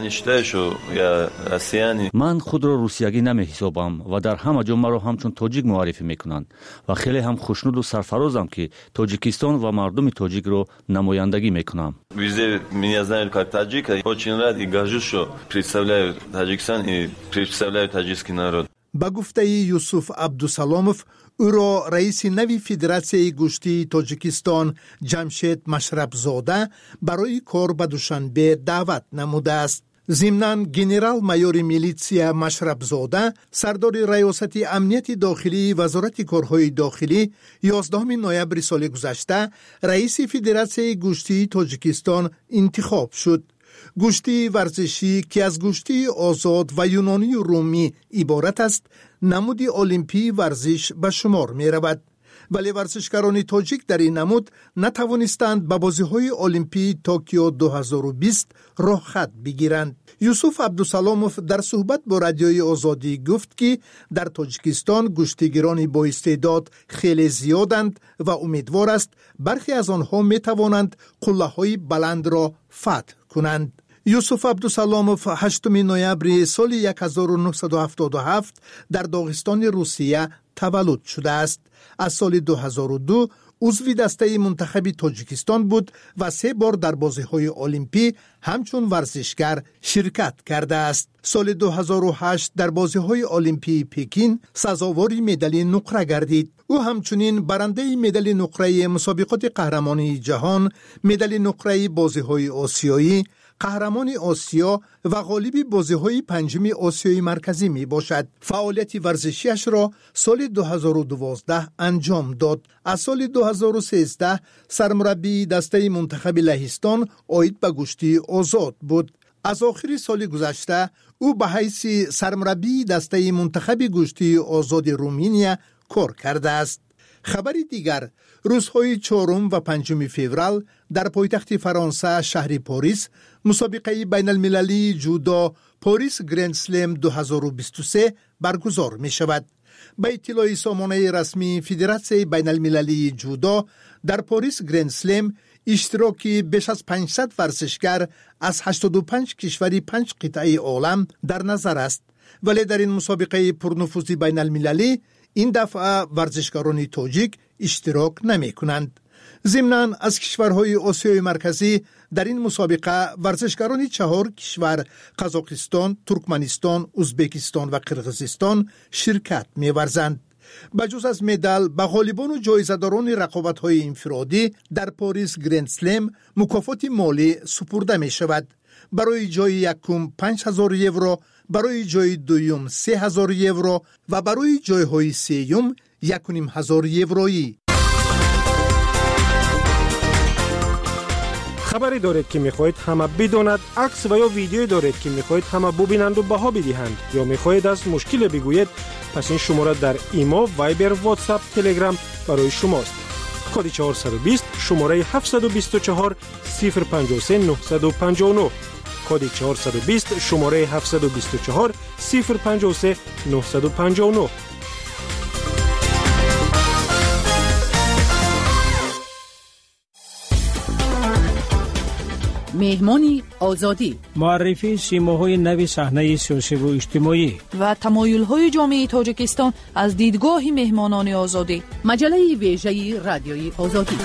من خود را روسیگی نمی‌حسابم و در همه جا مرا همچون تاجیک معرفی میکنند و خیلی هم خوشنود و سرفرازم که تاجیکستان و مردم تاجیک را نمایندگی میکنم. Меня знают как таджика, очень рад и горжусь, что представляю Таджикистан и представляю таджикский народ. با گفته یوسف عبدالسلاموف، او را رئیس نوی فدراسیون گوشتی تاجیکستان جمشید مشربزاده برای کار به دوشنبه دعوت نموده است. ضمناً گنرال مایور میلیتسیا مشربزاده سردار ریاست امنیت داخلی وزارت کارهای داخلی 11 نوامبر سال گذشته رئیس فدراسیون گوشتی تاجیکستان انتخاب شد. گوشتی ورزشی که از گوشتی آزاد و یونانی و رومی عبارت است، نمودی المپی ورزش به شمار می رود. ولی ورزشکاران تاجیک در این نمود نتوانستند به بازی‌های المپی توکیو 2020 راه خط بگیرند. یوسف عبدالسلاموف در صحبت با رادیوی آزادی گفت که در تاجیکستان گشتیگیران با استعداد خیلی زیادند و امیدوار است برخی از آنها می توانند قله‌های بلند را فتح کنند. یوسف عبدالسلاموف 8 نوامبر سال 1977 در داغستان روسیه تولد شده است. از سال 2002 عضو دسته منتخب تاجیکستان بود و 3 بار در بازی‌های المپی همچون ورزشگر شرکت کرده است. سال 2008 در بازی‌های المپی پکین سزاوار مدال نقره گردید. او همچنین برنده مدال نقره مسابقات قهرمانی جهان، مدال نقره بازی‌های آسیایی، قهرمان آسیا و غالب بازی‌های 5 آسیای مرکزی می باشد. فعالیت ورزشیش را سال 2012 انجام داد. از سال 2013 سرمربی دسته منتخب لهستان عاید به گشتی آزاد بود. از آخر سال گذشته او به حیث سرمربی دسته منتخب گشتی آزاد رومانیا کار کرده است. خبری دیگر، روزهای 4 و 5 فوریه در پایتخت فرانسه شهر پاریس مسابقه بین المللی جودو پاریس گرند سلم 2023 برگزار می شود. به اطلاع سامانه رسمی فدراسیون بین المللی جودو در پاریس گرند سلم اشتراکی بیش از 500 ورزشگر از 85 کشور 5 قطعه عالم در نظر است. ولی در این مسابقه پرنفوذی بین المللی این دفعه ورزشکاران تاجیک اشتراک نمی کنند. ضمناً از کشورهای آسیای مرکزی در این مسابقه ورزشکاران 4 کشور قزاقستان، ترکمنستان، ازبکستان و قرقیزستان شرکت می ورزند. بجز از مدال به غالبان و جایزه‌داران رقابت‌های انفرادی در پاریس گرند سلم مکافات مالی سپرده می شود. برای جای یکم 5000 یورو، برای جای دوم 3000 یورو و برای جایهای سوم 1500 یورویی. خبری دارید که میخواهید همه بداند، عکس و یا ویدیویی دارید که میخواهید همه ببینند و بها بدهند یا میخواهید از مشکل بگویید، پس این شماره در ایما، وایبر، واتساپ، تلگرام برای شماست. کد 420 شماره 724 053 959. کد 420 شماره 724 053 959. مهمانی آزادی، معرفی سیماهای نوی صحنه سیاسی و اجتماعی و تمایل‌های جامعه تاجیکستان از دیدگاه مهمانان آزادی. مجله ویژه رادیوی آزادی.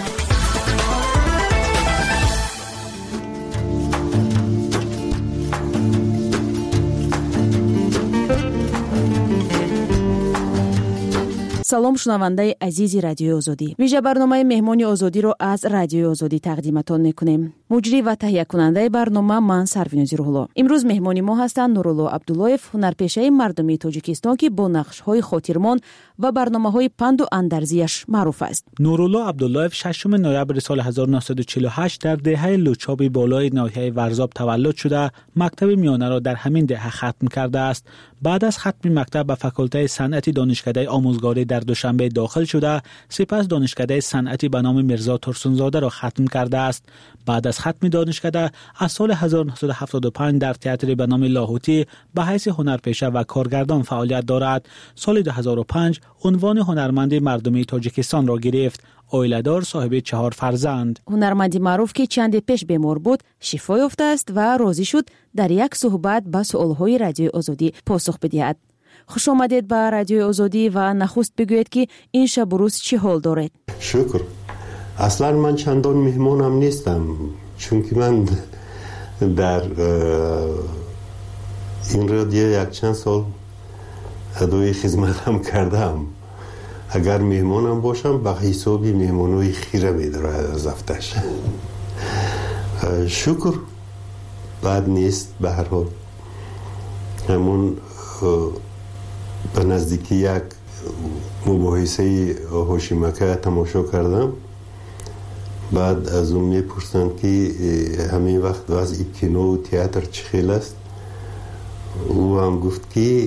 салом шунавандаи азизи радиои озодӣ. вижа барномаи меҳмони озодиро аз радиои озодӣ тақдиматон мекунем. муҷрӣ ва таҳиякунандаи барнома ман Сарвинози Рӯҳулло. имрӯз меҳмони мо ҳастанд Нурулло Абдуллоев, ҳунарпешаи мардумии Тоҷикистон ки бо нақшҳои хотирмон ва барномаҳои панду андазиаш маъруф аст. Нурулло Абдуллоев 6 ноябри соли 1948 дар деҳаи Лучоби болои ноҳияи Варзоб таваллуд шуда, мактаби миёнаро дар ҳамин деҳа хатм кардааст. баъд аз хатми мактаб ба факултаи санъати донишкадаи омӯзгорӣ дар Душанбе дохил шуда, сипас донишкадаи санъати ба номи Мирзо Турсунзодаро хатм кардааст. баъд аз хатми донишкада аз соли 1975 дар театри ба номи Лоҳутӣ ба ҳайси ҳунарпеша ва коргардон фаъолият дорад. соли 2005 унвони ҳунарманди мардумии Тоҷикистонро гирифт. оиладор, соҳиби 4 фарзанд. ҳунарманди маъруф ки чанде пеш бемор буд, шифо ёфтааст ва розӣ шуд дар як суҳбат ба суолҳои радиои озодӣ посух бидиҳад. хуш омадед ба радиои озодӣ ва нахуст бигӯед ки ин шабу рӯз чӣ ҳол доред? шукр. аслан ман чандон меҳмонам нестам, чунки ман дар ин радио якчанд сол адои хизматам кардам. агар меҳмонам бошам ба ҳисоби меҳмонои хира медорад аз афташ. шукр, бад нест. ба ҳар ҳол ҳамон ба наздики як мубоҳисаи ҳошимака тамошо кардам. بعد از اون میپرسند که همین وقت وضع کینو و تئاتر چه خیل است. او هم گفت که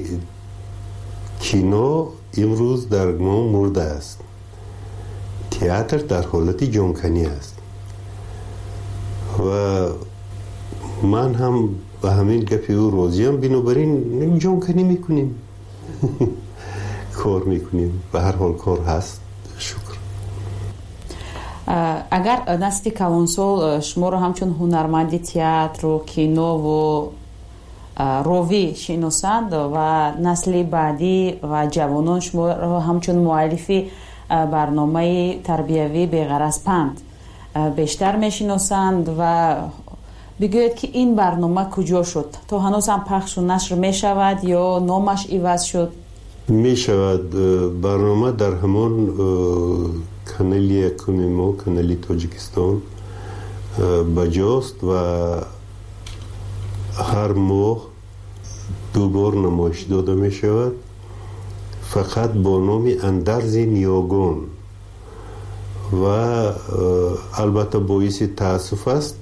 کینو امروز در ما مرده است، تئاتر در حالت جانکنی است. و من هم به همین گپ او راضیم، بنابراین جانکنی میکنیم کار میکنیم، به هر حال کار هست. شکر. اگر نسلی کلانسول شما رو همچون هنرمندی تئاتر و کینو و روی شناسند و نسل بعدی و جوانان شما رو همچون مؤلفی برنامه تربیوی بی‌غرض پند بیشتر میشناسند و بگوید که این برنامه کجا شد؟ تا هنوز هم پخش و نشر می شود یا نامش عوض شد؟ می شود. برنامه در همان کانال یکم ما، کانال تاجیکستان بجاست و هر ماه 2 بار نمایش داده می شود، فقط با نام اندرز نیاگان. و البته باعث تأسف است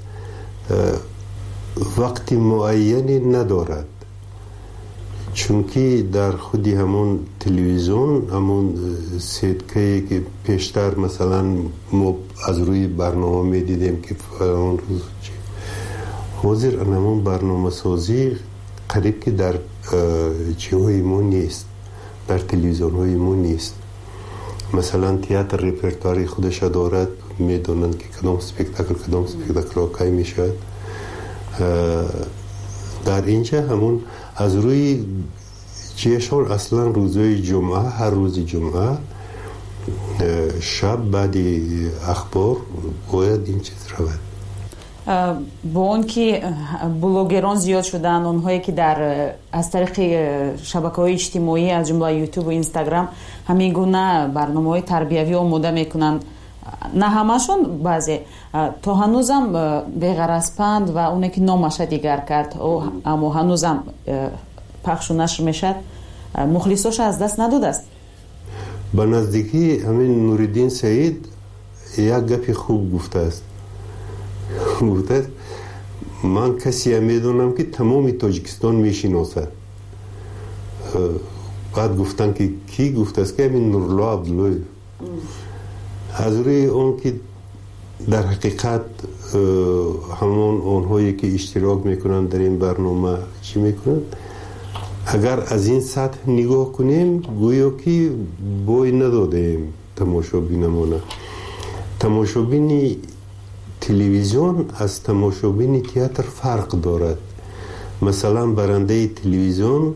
وقت معینی ندارد، چون که در خودی همون تلویزیون، همون سیدکه که پیشتر مثلا ما از روی برنامه می دیدیم که فلان روز حاضر همون برنامه سازی قریب که در چیهای ما نیست، در تلویزیون های ما نیست. مثلا تئاتر رپرتواری خودش دارد، میدونند که کدام سپکتاکل آقای می شود. در اینجا همون از روی چیشان اصلا روزهای جمعه، هر روز جمعه شب بعد اخبار باید این چیز رود. با اون که بلوگران زیاد شدن، اونهایی که از طریق شبکه‌های اجتماعی از جمله یوتیوب و اینستاگرام همین گونه برنامه‌های تربیوی آماده میکنن، نه همشون، بعضی تا هنوزم بی‌غرض پند و اونی که نامش دیگر کرد اما هنوزم پخش و نشر میشد، مخلصاش از دست نداده است. به نزدیکی همین نوردین سعید یک گپی خوب گفته است. گفته من کسی میدونم که تمام تاجیکستان میشناسد. بعد گفتن که کی؟ گفته است که همین نورالله عبدالله. از روی اون که در حقیقت همون اونهایی که اشتراک میکنن در این برنامه چی میکنن، اگر از این سطح نگاه کنیم گویا که بوی ندادیم تماشابینمونه. تماشابینی تلویزیون از تماشابین تئاتر فرق دارد. مثلا برنده تلویزیون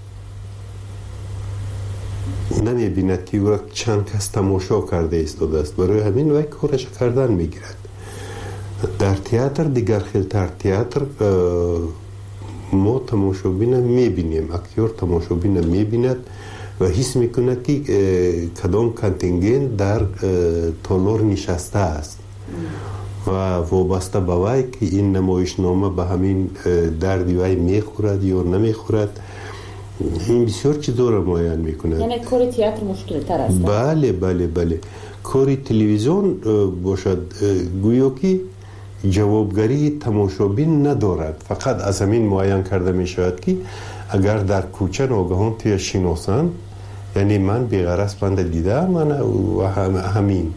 نمی بیند که او چند کس تماشا کرده ایستاده است، برای همین وقت کارش کردن میگیرد. در تئاتر دیگر خیلتر، تئاتر ما تماشابین میبینیم، اکتور تماشابین میبیند و حس میکند که کدام کانتینگنت در تالار نشسته است و وابسته به وی که این نمایشنامه به همین دردی وی میخورد یا نمیخورد. این بسیار چیزا را معین میکند. یعنی کار تئاتر مشکل تر است. بله. کار تلویزیون باشد گویا که جوابگری تماشابین ندارد، فقط از همین معین کرده می شود که اگر در کوچه ناگهان توی شناسن، یعنی من بی‌غرض پند دیده من و همین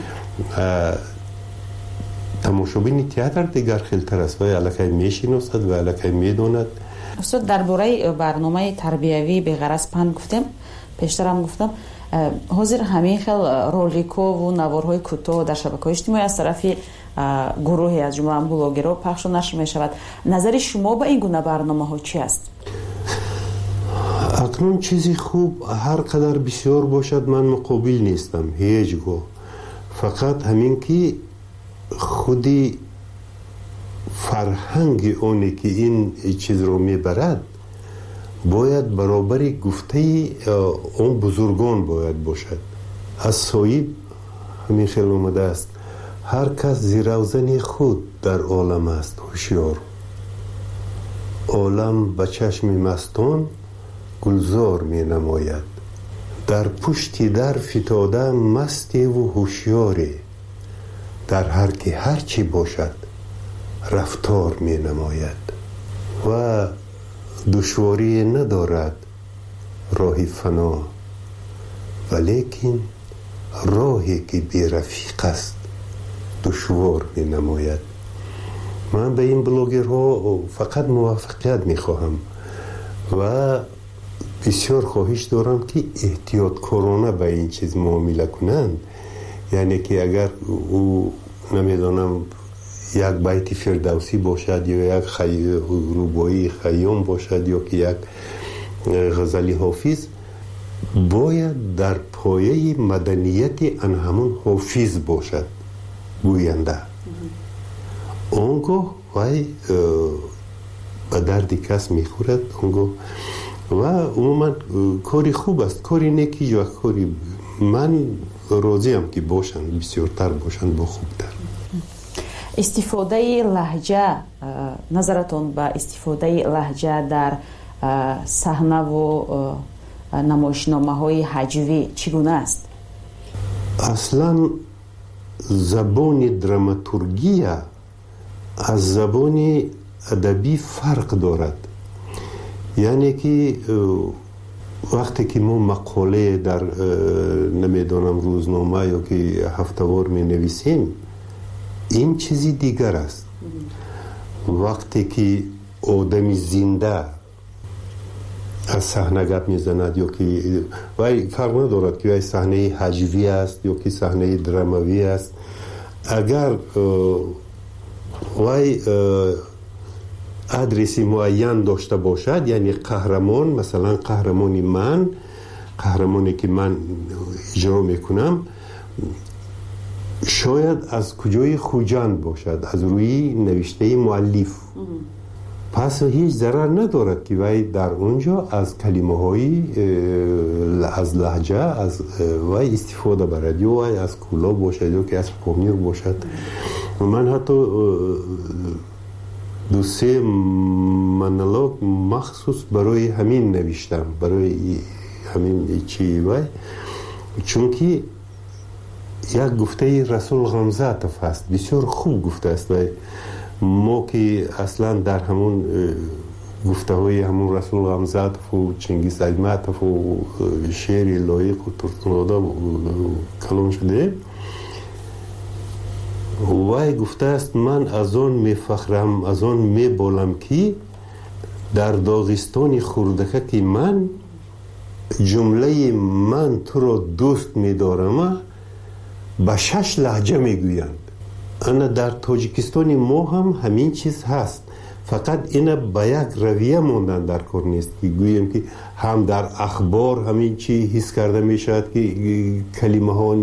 تماشابین تئاتر دیگر خیلتر است و الکی می شناسد و الکی می داند. استاد درباره برنامه تربیوی بی‌غرض پند گفتم، پیشتر هم گفتم حاضر همین خیل رولیکو و نوارهای کوتاه در شبکه‌های اجتماعی از طرف گروهی از جمله بلاگرها پخش و نشر می شود. نظر شما به این گونه برنامه ها چی است؟ اکنون چیزی خوب هر قدر بسیار باشد من مقابل نیستم هیچگاه، فقط همین که خودی فرهنگ اونی که این چیز رو میبرد باید برابری گفته اون بزرگان باید باشد. از صاحب همین خیلی اومده است هر کس زیروزن خود در عالم است هوشیار، عالم به چشم مستان گلزار می نماید، در پشتی در فتاده مستی و هوشیاری، در هر چی باشد رفتار می نماید و دشواری ندارد راه فنا، ولیکن راهی که بی رفیق است دشوار می نماید. من به این بلاگرها فقط موفقیت می خواهم و بسیار خواهش دارم که احتیاط کارانه به این چیز معامله کنند. یعنی که اگر او نمیدانم یک بیت فردوسی باشد یا یک رباعی خیام باشد یا که یک غزلی حافظ، باید در پایه مدنیت ان همون حافظ باشد گوینده. اونگاه وای به درد کس میخورد اونگاه و عموما کاری خوب است، کاری نیکی یا کاری من راضیم که باشن، بسیارتر باشن با خوبتر. استفاده لهجه، نظرتون به استفاده لهجه در صحنه و نمایشنامه های هجوی چگونه است؟ اصلا زبان دراماتورگی از زبان ادبی فرق دارد. یعنی که وقتی که ما مقاله در نمیدانم روزنامه یا که هفته‌وار می نویسیم، این چیزی دیگر است. وقتی که آدمی زنده از صحنه گپ میزند یا که وای فرق ندارد که وای صحنه هجوی است یا که صحنه دراموی است، اگر وای ادرسی معین داشته باشد، یعنی قهرمان، مثلا قهرمانی که من اجرا میکنم شاید از کجای خوجند باشد، از روی نوشته مؤلف، پس هیچ ضرر ندارد که وای در اونجا از کلمه های از لهجه از وای استفاده برد، یا وای از کولا باشد یا که از پامیر باشد. من حتی 2-3 مونولوگ مخصوص برای همین نوشتم، برای همین چی وای، چون که یک گفته رسول غمزاتف هست، بسیار خوب گفته است. وای ما که اصلا در همون گفته های همون رسول غمزاتف و چنگیز ایماتف و شعر لایق و ترتناده کلام شده، وای گفته است من از آن میفخرم، از آن میبالم که در داغستان خوردکه که من جمله من تو را دوست میدارم به 6 لهجه میگویند. انا در تاجیکستان ما هم همین چیز هست، فقط اینا به یک رویه موندن در کار نیست که گویم که هم در اخبار همین چی حس کرده میشد که کلمه ها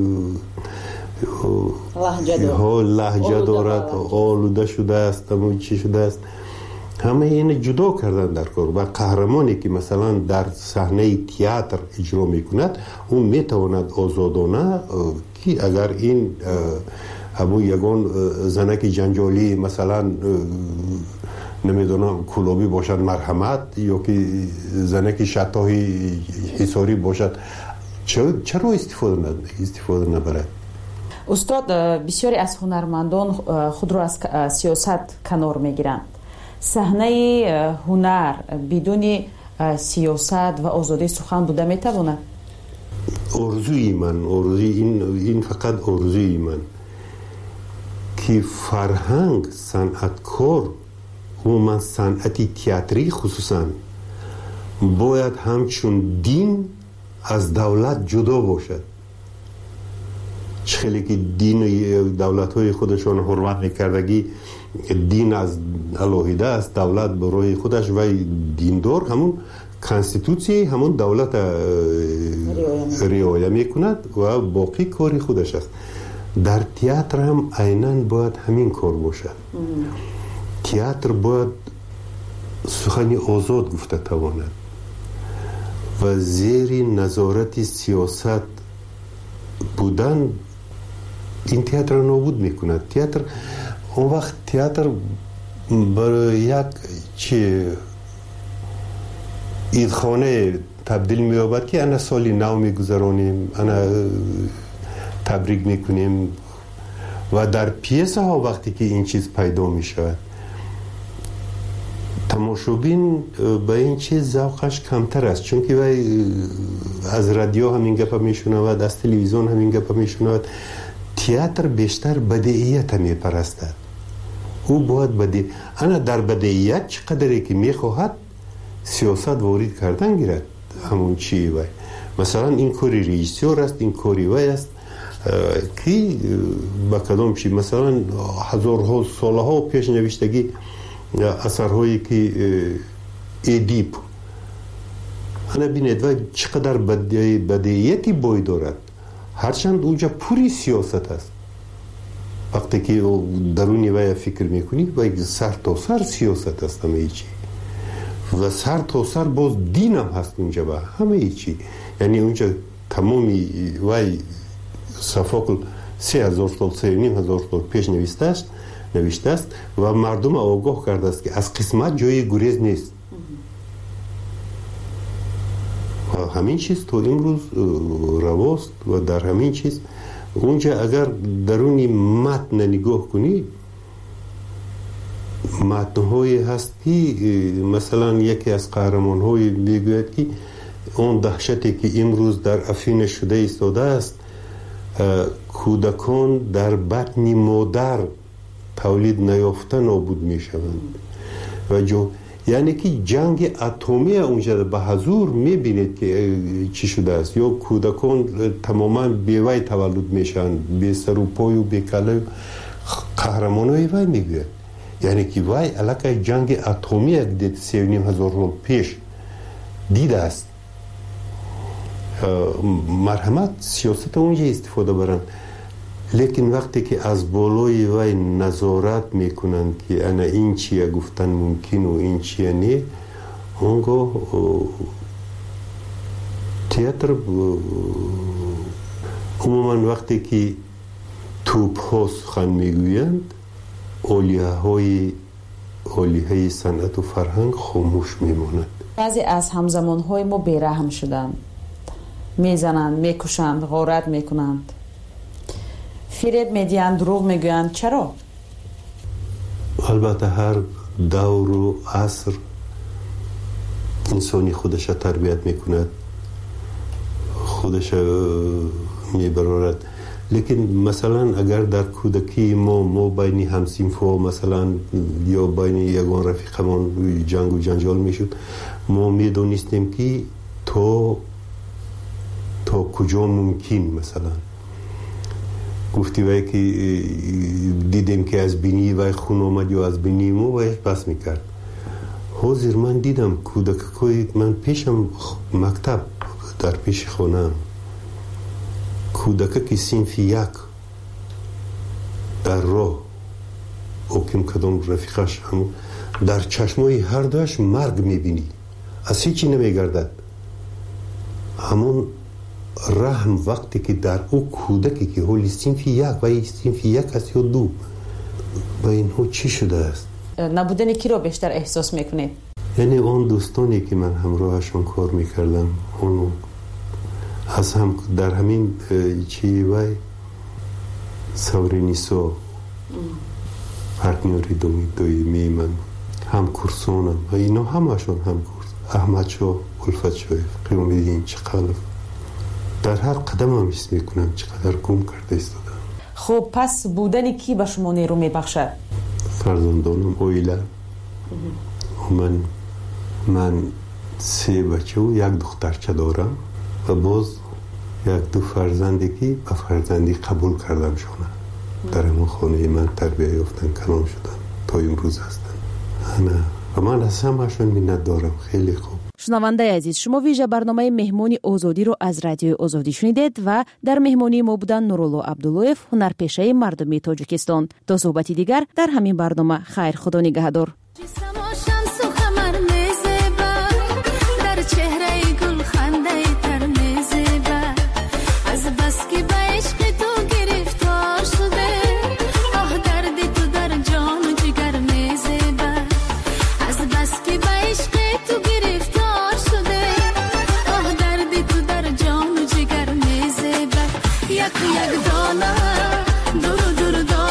لهجه دارد، آلوده شده است، همون چی شده است، همه این جدا کردن در کار. و قهرمانی که مثلا در صحنه تئاتر اجرا میکند اون میتواند آزادانه که اگر این همون یگان زنک جنجالی مثلا نمیدونم کلابی باشد مرحمت، یا که زنک شطاهی حساری باشد، چرا استفاده نبرد؟ استاد، بسیاری از هنرمندان خود را از سیاست کنار میگیرند. صحنه هنر بدون سیاست و آزادی سخن بوده میتواند؟ آرزوی من، این فقط آرزوی من که فرهنگ، صنعتکار و من صنعتی تئاتری خصوصا باید همچون دین از دولت جدا باشد. خیلی که دین دولت های خودشان حرمت میکردگی، دین از علاهیده است، دولت برای خودش و دیندار همون کانستیتوسی همون دولت رعایت میکند و باقی کاری خودش است. در تئاتر هم عیناً باید همین کار باشد. تئاتر باید سخنی آزاد گفته تواند و زیر نظارت سیاست بودن این تئاتر را نابود میکند. تئاتر اون وقت تئاتر برای یک عیدخانه تبدیل می‌یابد که انا سالی نو میگذرانیم، انا تبریک میکنیم و در پیسه ها وقتی که این چیز پیدا می شود تماشابین به این چیز ذوقش کمتر است، چون که وای از رادیو همین گپ می شنود، از تلویزیون همین گپ می شنود. تئاتر بیشتر بدیهیت می پرستد. او باید انا در بدیهیت چقدری که می خواهد سیاست وارد کردن گیرد. همون چی وای مثلا این کاری رئیسور است، این کاری وای است که با کدام چی مثلا هزارها سالها پیش نوشتگی اثرهایی که ادیب انا بینید و چقدر بدیهیتی بای دارد، هرچند اونجا پوری سیاست است. وقتی که درونی وای فکر میکنی وای سر تا سر سیاست است همه چی و سر تا سر باز دین هم هست اونجا با همه چی. یعنی اونجا تمامی وای صفاقل 3000 سال 3500 سال پیش نوشته است و مردم آگاه کرده است که از قسمت جای گریز نیست و همین چیز تو امروز رواست و در همین چیز اونجا اگر درونی متن نگاه کنی متن‌هایی هست که مثلا یکی از قهرمان‌های میگوید که اون دهشتی که امروز در افین شده ایستاده است کودکان در بطن مادر تولید نیافته نابود میشوند و یعنی که جنگ اتمی اونجا به حضور میبینید که چی شده است، یا کودکان تماما بیوی تولد میشن، بی سر و پای و بی کله. قهرمانای وای میگوید یعنی که وای علاقه جنگ اتمی یک دید 3500 سال پیش دیده است. مرحمت سیاست اونجا استفاده برند، لیکن وقتی که از بالای وای نظارت میکنند که انا این چیه گفتن ممکن و این چیه نه، اونگاه تئاتر عموما وقتی که توپ ها سخن میگویند عالیه صنعت و فرهنگ خاموش میماند. بعضی از همزمان های ما بیرحم شدند، میزنند، میکشند، غارت میکنند، فریب میدیند، دروغ میگویند. چرا؟ البته هر دور و عصر انسانی خودش تربیت میکند، خودش میبرارد. لیکن مثلا اگر در کودکی ما بین همسینفا مثلا یا بین یگان رفیقمان جنگ و جنجال میشد، ما میدونستیم که تا کجا ممکن مثلا گفتی وای که دیدیم که از بینی وای خون آمد یا از بینی مو وای پس میکرد. حاضر من دیدم کودکای من پیشم مکتب در پیش خونم کودک که صنف یک در راه اوکیم کدام رفیقش هم در چشمای هر دوش مرگ میبینی، از هیچی نمیگردد. همون رحم وقتی که در او کودکی که حالی صنف یک و صنف یک است یا دو با اینها چی شده است؟ نبودن کی رو بیشتر احساس میکنید؟ یعنی اون دوستانی که من همراهشون کار میکردم اونو از هم در همین چی وای سورینیسو پارتنری دویمی من هم کورسونم و اینا همشون هم کورس احمد شو الفت شویف قیومیدین چقلف در هر قدم هم حس میکنم چقدر گم کرده ایستادم. خب پس بودن کی به شما نیرو میبخشد؟ فرزندانم اویلا من 3 بچه و 1 دخترچه دارم و باز 1-2 فرزندی که به فرزندی قبول کردم شونه در همون خانه من تربیه یافتن کلام شدن تا امروز هستن و من از همشون منت دارم. خیلی خوب. شنونده عزیز، شما ویژه برنامه مهمانی آزادی رو از رادیو آزادی شنیدید و در مهمانی ما بودن نورالله عبداللویف، هنرپیشه مردمی تاجیکستان. تا صحبتی دیگر در همین برنامه. خیر، خدا نگهدار. یک دانه دور دور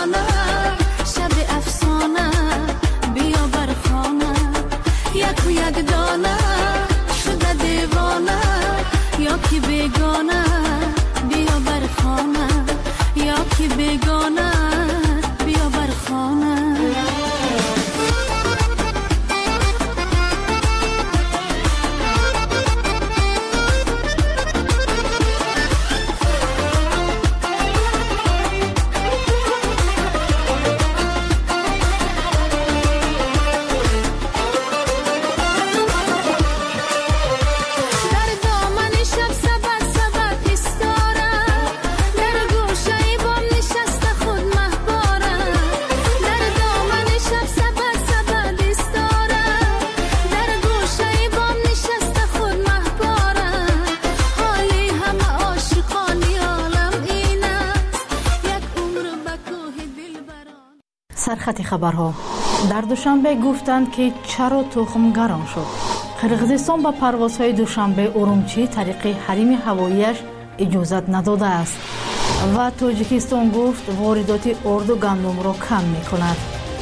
سرخط خبرها. در دوشنبه گفتند که چرا تخم گران شد. قرغیزستان با پروازهای دوشنبه ارومچی طریق حریم هواییش اجازت نداده است و تاجیکستان گفت واردات ارد و گندم را کم می کند.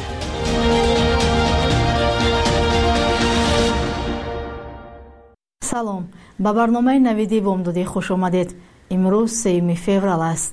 سلام، به برنامه نویدی بامدادی خوش آمدید. امروز 3 فوریه است.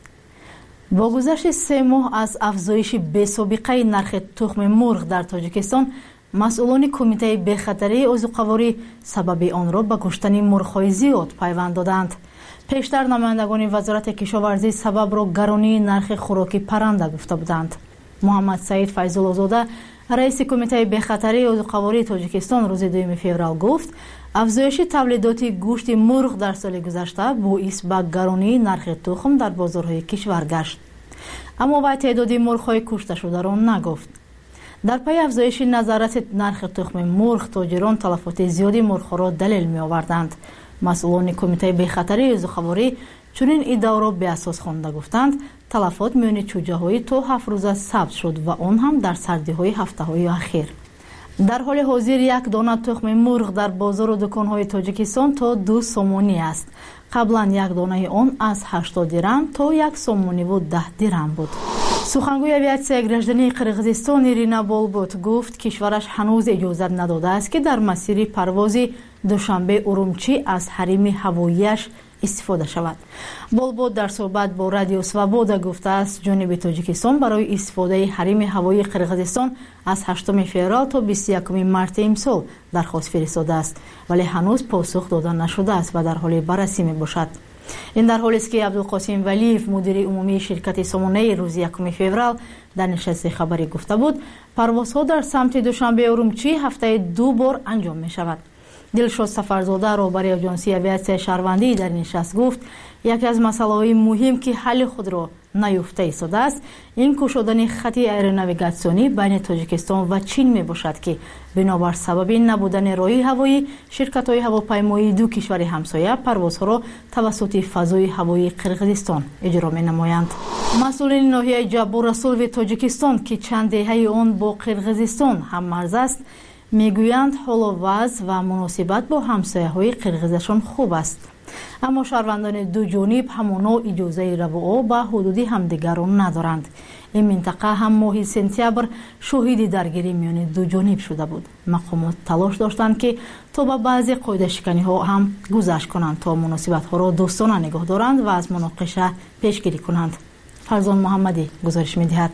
با گذشت 3 ماه از افزایش بی‌سابقه نرخ تخم مرغ در تاجیکستان، مسئولان کمیته بخطری عضوقواری سبب آن را به کشتن مرغ‌های زیاد پیوند دادند. پیشتر نمایندگان وزارت کشاورزی سبب را گرانی نرخ خوراک پرنده گفته بودند. محمد سعید فیض‌الله‌زاده، رئیس کمیته بخطری عضوقواری تاجیکستان، روز 2 فوریه گفت افزایش تولیدات گوشت مرغ در سال گذشته باعث به گرانی نرخ تخم در بازارهای کشور گشت. اما با تعداد مرغ‌های کشته شده را نگفت. در پی افزایش نظارت نرخ تخم مرغ، تاجران تلفات زیادی مرغ را دلیل می آوردند. مسئولان کمیته بخطری عضوقواری چنین ادعا را به اساس خوانده گفتند تلفات میان چوجه‌های تا 7 روزه ثبت شد و آن هم در سردی‌های هفته‌های اخیر. در حال حاضر یک دانه تخم مرغ در بازار و دکان‌های تاجیکستان تا 2 سومانی است. قبلا یک دانه آن از 80 درهم تا 1 سومانی و 10 درهم بود. سخنگوی авиация گراجدانی قرغیزستان ایرینا بولبوت گفت کشورش هنوز اجازت نداده است که در مسیر پرواز دوشنبه ارومچی از حریم هواییش استفاده شود. بولبوت در صحبت با رادیو سوابودا گفته است جانب تاجیکستان برای استفاده حریم هوایی قرغیزستان از 8 فوریه تا 21 مارس امسال درخواست فرستاده است، ولی هنوز پاسخ داده نشده است و در حال بررسی می باشد. این در حالی است که عبدالقاسم ولیف، مدیر عمومی شرکت سامانه، روز 1 فوریه در نشست خبری گفته بود پروازها در سمت دوشنبه ارومچی هفته 2 بار انجام می شود. دلشاد سفرزاده، رهبر اژانسی авиация شهروندی، در نشست گفت یکی از مسائل مهم که حل خود را نیافته ایستاده است این کشودن خط ایروناویگاسیونی بین تاجیکستان و چین می باشد که بنابر سبب نبودن راهی هوایی شرکت‌های هواپیمایی دو کشور همسایه پروازها را توسط فضای هوایی قرغیزستان اجرا می نمایند. مسئولان ناحیه جبور رسول و تاجیکستان که چند دهه آن با قرغیزستان هم مرز است میگویند حال و وضع و مناسبت با همسایه‌های قرغیزستان خوب است، اما شهروندان دو جانب همانا اجازه ربو به حدود همدیگر را ندارند. این منطقه هم ماه سپتامبر شاهد درگیری میان دو جانب شده بود. مقامات تلاش داشتند که تا به بعضی قاعده شکنی ها هم گذشت کنند تا مناسبت ها را دوستانه نگاه دارند و از مناقشه پیشگیری کنند. فرزان محمدی گزارش می‌دهد.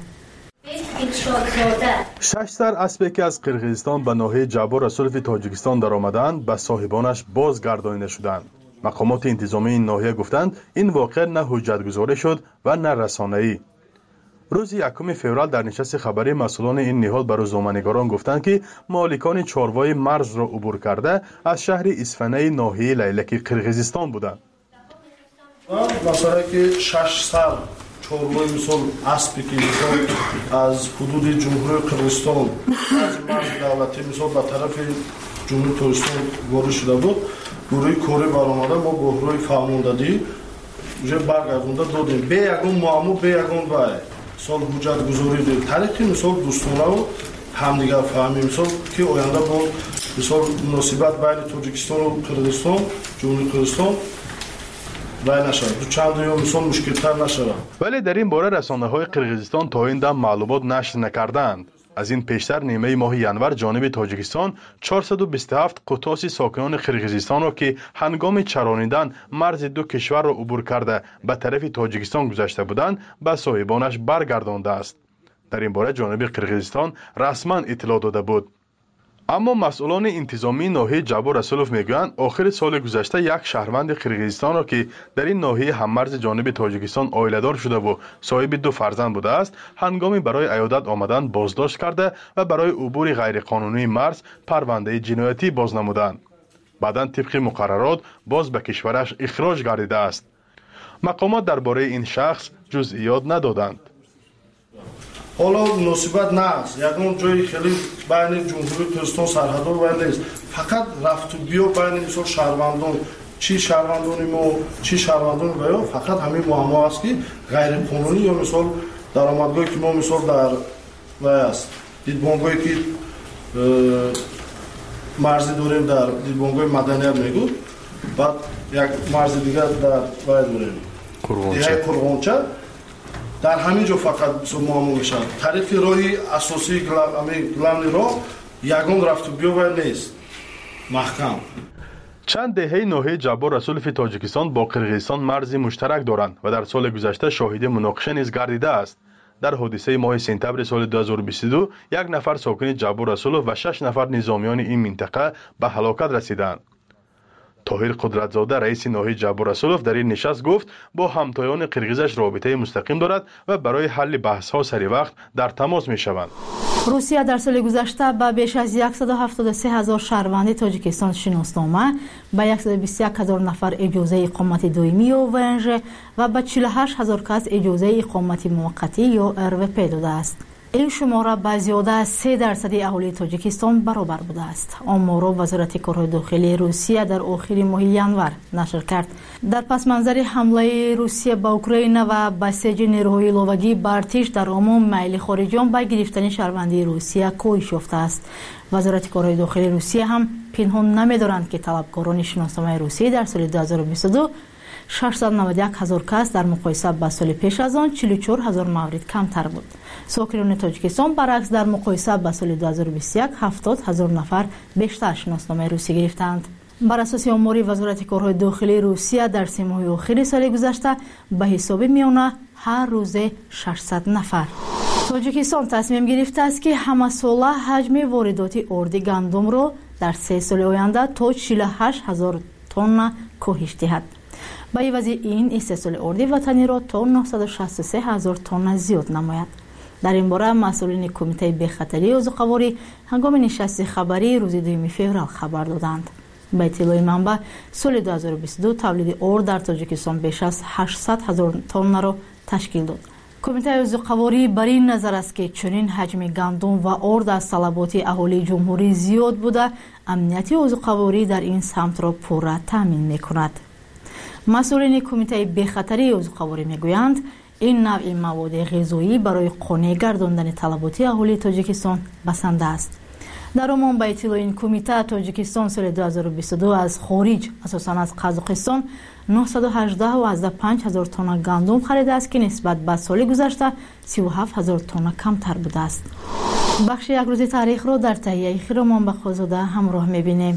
600 اسبی که از قرغیزستان به ناحیه جبور رسول تاجیکستان در آمدند به صاحبانش بازگردانیده شدند. مقامات انتظامی این ناحیه گفتند این واقعه نه حجت‌گذاری شد و نه رسانه‌ای. روز 1 فوریه در نشست خبری مسئولان این نهاد به روزنامه‌نگاران گفتند که مالکان چاروای مرز را عبور کرده از شهر اصفهان ناحیه لیلک قرغیزستان بودند. مثلا که 6 سال چاروای مثال اسبی که از حدود جمهوری قرغیزستان از مرز دولتی مثال به طرف جمهوری تاجیکستان وارد شده بود، گروه کاری برآمده ما با گروه فرماندهی уже برگردونده دادیم به یگان معما به یگان وای سال حجت گذاری دید طریقی مثال دوستانه و همدیگر فهمی مثال که آینده با مثال مناسبت بین تاجیکستان و قرغیزستان جمهوری قرغیزستان وای نشد دو چند یا مثال مشکل‌تر نشد. ولی در این باره رسانه‌های قرغیزستان تا این دم معلومات نشر نکردند. از این پیشتر نیمه ماه ینور جانب تاجیکستان 427 قطاس ساکنان قرغیزستان را که هنگام چرانیدن مرز دو کشور را عبور کرده به طرف تاجیکستان گذشته بودند به صاحبانش برگردانده است. در این باره جانب قرغیزستان رسما اطلاع داده بود. اما مسئولان انتظامی ناحیه جبور رسولوف میگویند آخر سال گذشته یک شهروند قرغیزستان را که در این ناحیه هممرز جانب تاجیکستان عائله‌دار شده و صاحب 2 فرزند بوده است هنگامی برای عیادت آمدن بازداشت کرده و برای عبور غیرقانونی مرز پرونده جنایتی باز نمودند. بعداً طبق مقررات باز به کشورش اخراج گردیده است. مقامات درباره این شخص جزئیات ندادند. حالا مناسبت نه است یکون جایی خیلی بین جمهوری قرغیزستان سرحدها و نیست فقط رفت و بیا بین مثال شهروندان چی شهروندان ما چی شهروندان بیا فقط همین معما است که غیر قانونی یا مثال درآمدگاهی که ما مثال در вай аст. Дидбонгое ки марзи дорем дар дидбонгои маданият мегӯд, баъд як марзи дигар дар вай дорем диҳаи Қурғонча. дар ҳамин ҷо фақат муаммо мешавад. тариқи роҳи асосии главни роҳ ягон рафту биёвай нест маҳкам. чанд деҳаи ноҳияи Ҷаббор Расулови Тоҷикистон бо Қирғизистон марзи муштарак доранд ва дар соли гузашта шоҳиди муноқиша низ гардидааст. дар ҳодисаи моҳи сентабри соли 2022 як нафар сокини Ҷаббор Расулов ва 6 нафар низомиёни ин минтақа ба ҳалокат расиданд. Тоҳир Қудратзода, раиси ноҳияи Ҷаббор Расулов, дар ин нишаст гуфт бо ҳамтоёни қирғизаш робитаи мустақим дорад ва барои ҳалли баҳсҳо саривақт дар тамос мешаванд. русия дар соли гузашта ба беш аз 173 000 шаҳрванди тоҷикистон шиноснома, ба 121 000 нафар иҷозаи иқомати доимӣ ё ВНЖ ва ба 48 000 кас иҷозаи иқомати муваққатӣ ё РВП додааст. ин шумора ба зиёда аз 3% аҳолии тоҷикистон баробар будааст. оморро вазорати корҳои дохилии русия дар охири моҳи январ нашр кард. дар пасманзари ҳамлаи русия ба украина ва басеҷи нерӯҳои иловагӣ ба артиш дар умум майли хориҷиён ба гирифтани шаҳрвандии русия коҳиш ёфтааст. вазорати корҳои дохилии русия ҳам пинҳон намедоранд ки талабкорони шиносномаи русия дар соли 2022 691 000 кас дар муқоиса ба соли пеш аз он 44 000 маврид камтар буд. сокинони тоҷикистон баръакс дар муқоиса ба соли 2021 70 000 нафар бештар шиносномаи русӣ гирифтанд. бар асоси омори вазорати корҳои дохилии русия дар 3 моҳи охири соли гузашта ба ҳисоби миёна ҳар рӯзе 600 нафар. тоҷикистон тасмим гирифтааст ки ҳамасола ҳаҷми воридоти орди гандумро дар 3 соли оянда то 48 000 тонна коҳиш диҳад. ба ивази ин истеҳсоли орди ватаниро то 963 000 тонна зиёд намояд. дар ин бора масъулини кумитаи бехатарии озуқаворӣ ҳангоми нишасти хабарии рӯзи 2 феврал хабар доданд. ба иттилои манбаъ, соли 2022 тавлиди орд дар тоҷикистон беш аз 800 000 тоннаро ташкил дод. кумитаи озуқаворӣ бар ин назар аст ки чунин ҳаҷми гандум ва орд аз талаботи аҳолии ҷумҳурӣ зиёд буда, амнияти озуқаворӣ дар ин самтро пурра таъмин мекунад. масъулини кумитаи бехатарии озуқаворӣ мегӯянд, ин навъи маводи ғизоӣ барои қонеъ гардондани талаботи аҳолии тоҷикистон басанда аст. дар умум ба иттилои ин кумита, тоҷикистон соли 2022 аз хориҷ, асосан аз Қазоқистон, 918,5 000 тонна гандум харидааст ки нисбат ба соли гузашта 37 000 тонна камтар будааст. бахши якрӯзи таърихро дар таҳияи Хиромон Бахозода ҳамроҳ мебинем.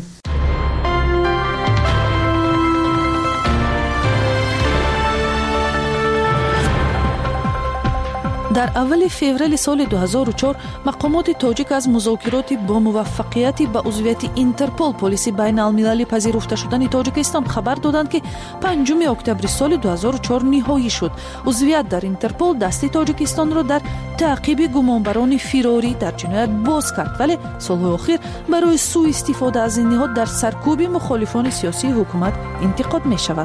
дар аввали феврали соли 2004 мақомоти тоҷик аз музокироти бо муваффақияти ба узвияти Интерпол полиси байналмилалӣ пазируфта шудани Тоҷикистон хабар доданд ки 5 октябри соли 2004 ниҳоӣ шуд. узвият дар Интерпол дасти Тоҷикистонро дар таъқиби гумонбарони фирорӣ дар ҷиноят боз кард, вале солҳои охир барои сӯистифода аз ин ниҳод дар саркӯби мухолифони сиёсии ҳукумат интиқод мешавад.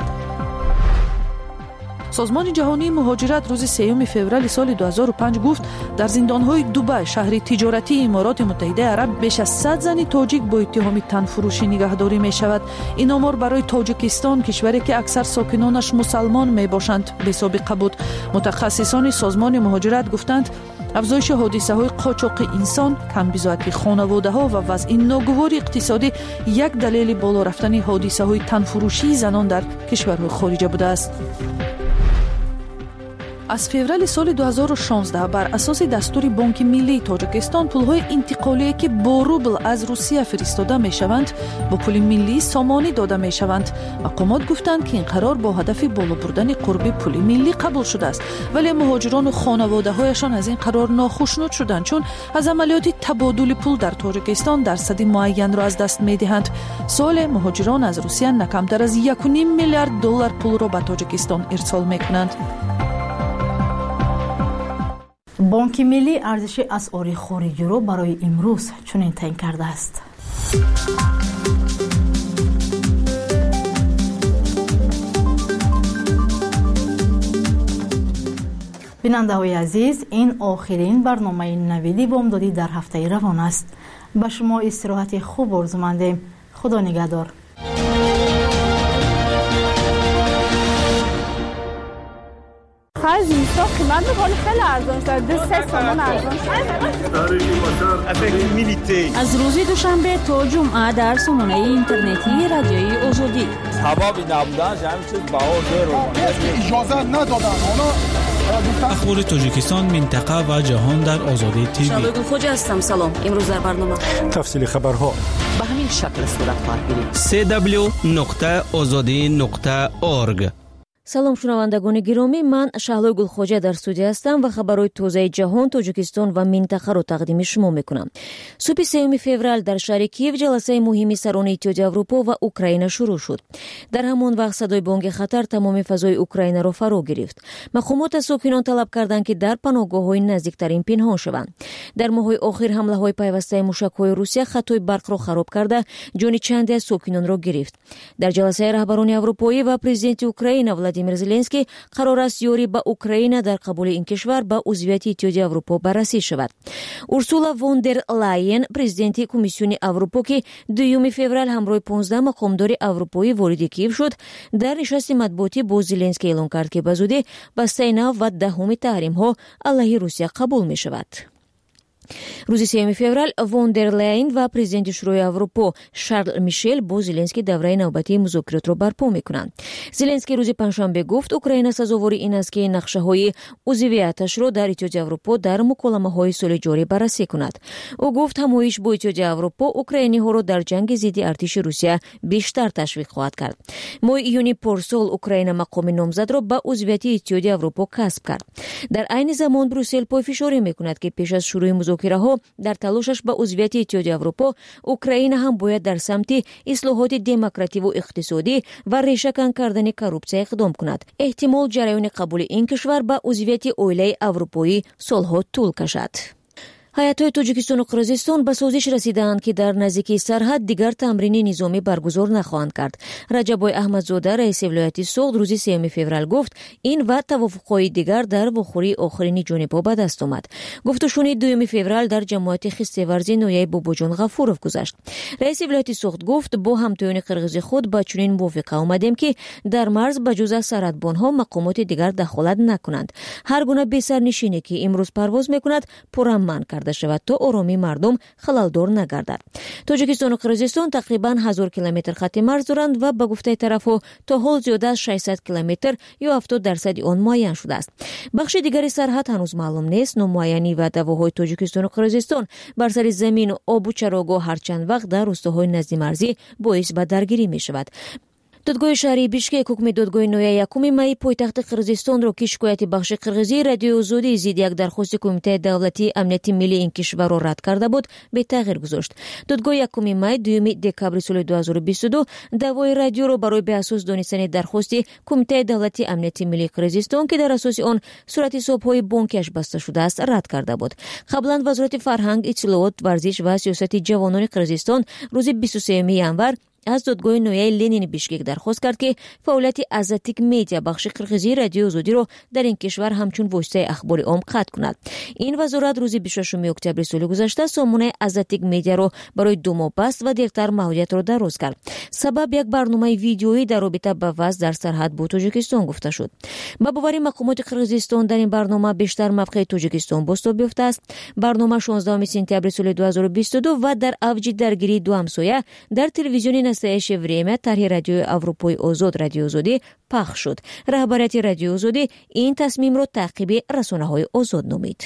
созмони ҷаҳонии муҳоҷират рӯзи 3 феврали соли 2005 гуфт, дар зиндонҳои Дубай, шаҳри тиҷоратии Имороти Муттаҳидаи Араб, беш аз 100 зани тоҷик бо иттиҳоми танфурӯшӣ нигаҳдорӣ мешавад. ин омор барои Тоҷикистон, кишваре ки аксар сокинонаш мусалмон мебошанд, бесобиқа буд. мутахассисони созмони муҳоҷират гуфтанд, афзоиши ҳодисаҳои қочоқи инсон, камбизоати хонаводаҳо ва вазъи ногувори иқтисодӣ як далели боло рафтани ҳодисаҳои танфурӯшии занон дар кишварҳои хориҷа будааст. аз феврали соли 2016 бар асоси дастури Бонки Миллии Тоҷикистон пулҳои интиқолие ки бо рубл аз Русия фиристода мешаванд, бо пули миллӣ сомонӣ дода мешаванд. мақомот гуфтанд ки ин қарор бо ҳадафи боло бурдани қурби пули миллӣ қабул шудааст, вале муҳоҷирону хонаводаҳояшон аз ин қарор нохушнуд шуданд, чун аз амалиёти табодули пул дар Тоҷикистон дарсади муайянро аз даст медиҳанд. соле муҳоҷирон аз Русия накамтар аз $1.5 миллиард пулро ба Тоҷикистон ирсол мекунанд. бонки миллӣ арзиши асъори хориҷиро барои имрӯз чунин таъин кардааст. бинандаҳои азиз, ин охирин барномаи навиди бомдодӣ дар ҳафтаи равон аст. ба шумо истироҳати хуб орзумандем. худо нигаҳдор. آخر زمستان قیمت میکنه خیلی ارزان شده 3 تومان ارزان شده. از روز دوشنبه تا جمعه در سامانه اینترنتی رادیوی آزادی سببی نبودن همین چیز بهار اجازه ندادن اخبار تاجیکستان منطقه و جهان در آزادی تیوی. شالوی گلخوجه هستم. سلام. امروز در برنامه تفصیل خبرها به همین شکل صورت خواهد گرفت. www.azadi.org. салом шунавандагони гиромӣ, ман Шаҳлои Гулхоҷа дар студия ҳастам ва хабарҳои тозаи ҷаҳон, Тоҷикистон ва минтақаро тақдими шумо мекунам. субҳи 3 феврал дар шаҳри Киев ҷаласаи муҳими сарони Иттиҳоди Аврупо ва Украина шурӯъ шуд. дар ҳамон вақт садои бонги хатар тамоми фазои Украинаро фаро гирифт. мақомот аз сокинон талаб карданд ки дар паноҳгоҳҳои наздиктарин пинҳон шаванд. дар моҳҳои охир ҳамлаҳои пайвастаи мушакҳои Русия хатои барқро хароб карда, ҷони чанде аз сокинонро гирифт. дар ҷаласаи раҳбарони аврупоӣ ва президенти Украина Владимир Зеленский қарор аст ёрӣ ба Украина дар қабули ин кишвар ба узвияти Иттиҳоди Аврупо баррасӣ шавад. Урсула фон дер Лайен, президенти Комиссиони Аврупо, ки 2 феврал ҳамроҳи 15 мақомдори аврупоӣ вориди Киев шуд, дар нишасти матбуотӣ бо Зеленский эълон кард ки ба зудӣ бастаи нав ва 10 таҳримҳо алайҳи Русия қабул мешавад. рӯзи 3 феврал фон дер Лайен ва президенти Шӯрои Аврупо Шарл Мишел бо Зеленский давраи навбатии музокиротро барпо мекунанд. Зеленский рӯзи панҷшанбе гуфт, Украина сазовори ин аст ки нақшаҳои узвияташро дар Иттиҳоди Аврупо дар муколамаҳои соли ҷорӣ баррасӣ кунад. ӯ гуфт, ҳамоиш бо Иттиҳоди Аврупо украиниҳоро дар ҷанги зидди артиши Русия бештар ташвиқ хоҳад кард. моҳи июни порсол Украина мақоми номзадро ба узвияти Иттиҳоди Аврупо касб кард. дар айни замон Брюссел пойфишорӣ мекунад ки пеш аз шурӯи музокираҳо дар талошаш ба узвияти Иттиҳоди Аврупо, Украина ҳам бояд дар самти ислоҳоти демокративу иқтисодӣ ва решакан кардани коррупсия иқдом кунад. эҳтимол ҷараёни қабули ин кишвар ба узвияти оилаи аврупоӣ солҳо тӯл кашад. ҳаятҳои Тоҷикистону Қирғизистон ба созиш расидаанд ки дар наздикии сарҳад дигар тамрини низомӣ баргузор нахоҳанд кард. Раҷабой Аҳмадзода, раиси вилояти Соғд, рӯзи 3 феврал гуфт, ин ва тавофуқҳои дигар дар вохӯрии охирини ҷонибҳо ба даст омад. гуфтушуни 2 феврал дар ҷамоати хистеварзи нояи Бобоҷон Ғафуров гузашт. раиси вилояти Соғд гуфт, бо ҳамтоёни қирғизи худ ба чунин мувофиқа омадем ки дар марз ба ҷуз аз сарҳадбонҳо мақомоти дигар дахолат накунанд. ҳар гуна бесарнишине ки имрӯз парвоз мекунад пураман кард шавад то ороми мардум халалдор нагардад. Тоҷикистону Қирғизистон тақрибан 1000 километр хатти марз доранд ва ба гуфтаи тарафҳо то ҳол зиёда аз 600 километр ё 70% он муайян шудааст. бахши дигари сарҳад ҳанӯз маълум нест. номуайянӣ ва давоҳои Тоҷикистону Қирғизистон бар сари замину обу чарогоҳ ҳарчанд вақт дар рӯстаҳои назди марзӣ боис ба даргирӣ мешавад. додгоҳи шаҳри Бишкек ҳукми додгоҳи ноҳияи 1 майи пойтахти Қирғизистонро ки шикояти бахши қирғизии Радиои Озодӣ зидди як дархости Кумитаи давлатии амнияти миллии ин кишварро рад карда буд, бетағйир гузошт. додгоҳи 1 май 2 декабри соли 2022 давои радиоро барои беасос донистани дархости Кумитаи давлатии амнияти миллии Қирғизистон, ки дар асоси он сурати ҳисобҳои бонкиаш баста шудааст, рад карда буд. қаблан вазорати фарҳанг, иттилоот, варзиш ва сиёсати ҷавонони Қирғизистон рӯзи 23 январ аз додгоҳи ноҳияи Ленини Бишкек дархост кард ки фаъолияти Азатик медиа бахши қирғизии Радиои Озодиро дар ин кишвар ҳамчун воситаи ахбори ом қатъ кунад. ин вазорат рӯзи 26 октябри соли гузашта сомонаи Азатик медиаро барои 2 моҳ баст ва дертар маҳдудиятро дароз кард. сабаб як барномаи видеоӣ дар робита ба вазъ дар сарҳад бо Тоҷикистон гуфта шуд. ба бовари мақомоти Қирғизистон дар ин барнома бештар мавқеи Тоҷикистон бостоб ёфтааст. барнома 16 сентябри соли 2022 ва дар авҷи даргирии ду ҳамсоя дар телевизиони настоящее время тарҳи Радиои Аврупои Озод Радиои Озодӣ пахш шуд. раҳбарияти Радиои Озодӣ ин тасмимро таъқиби расонаҳои озод номид.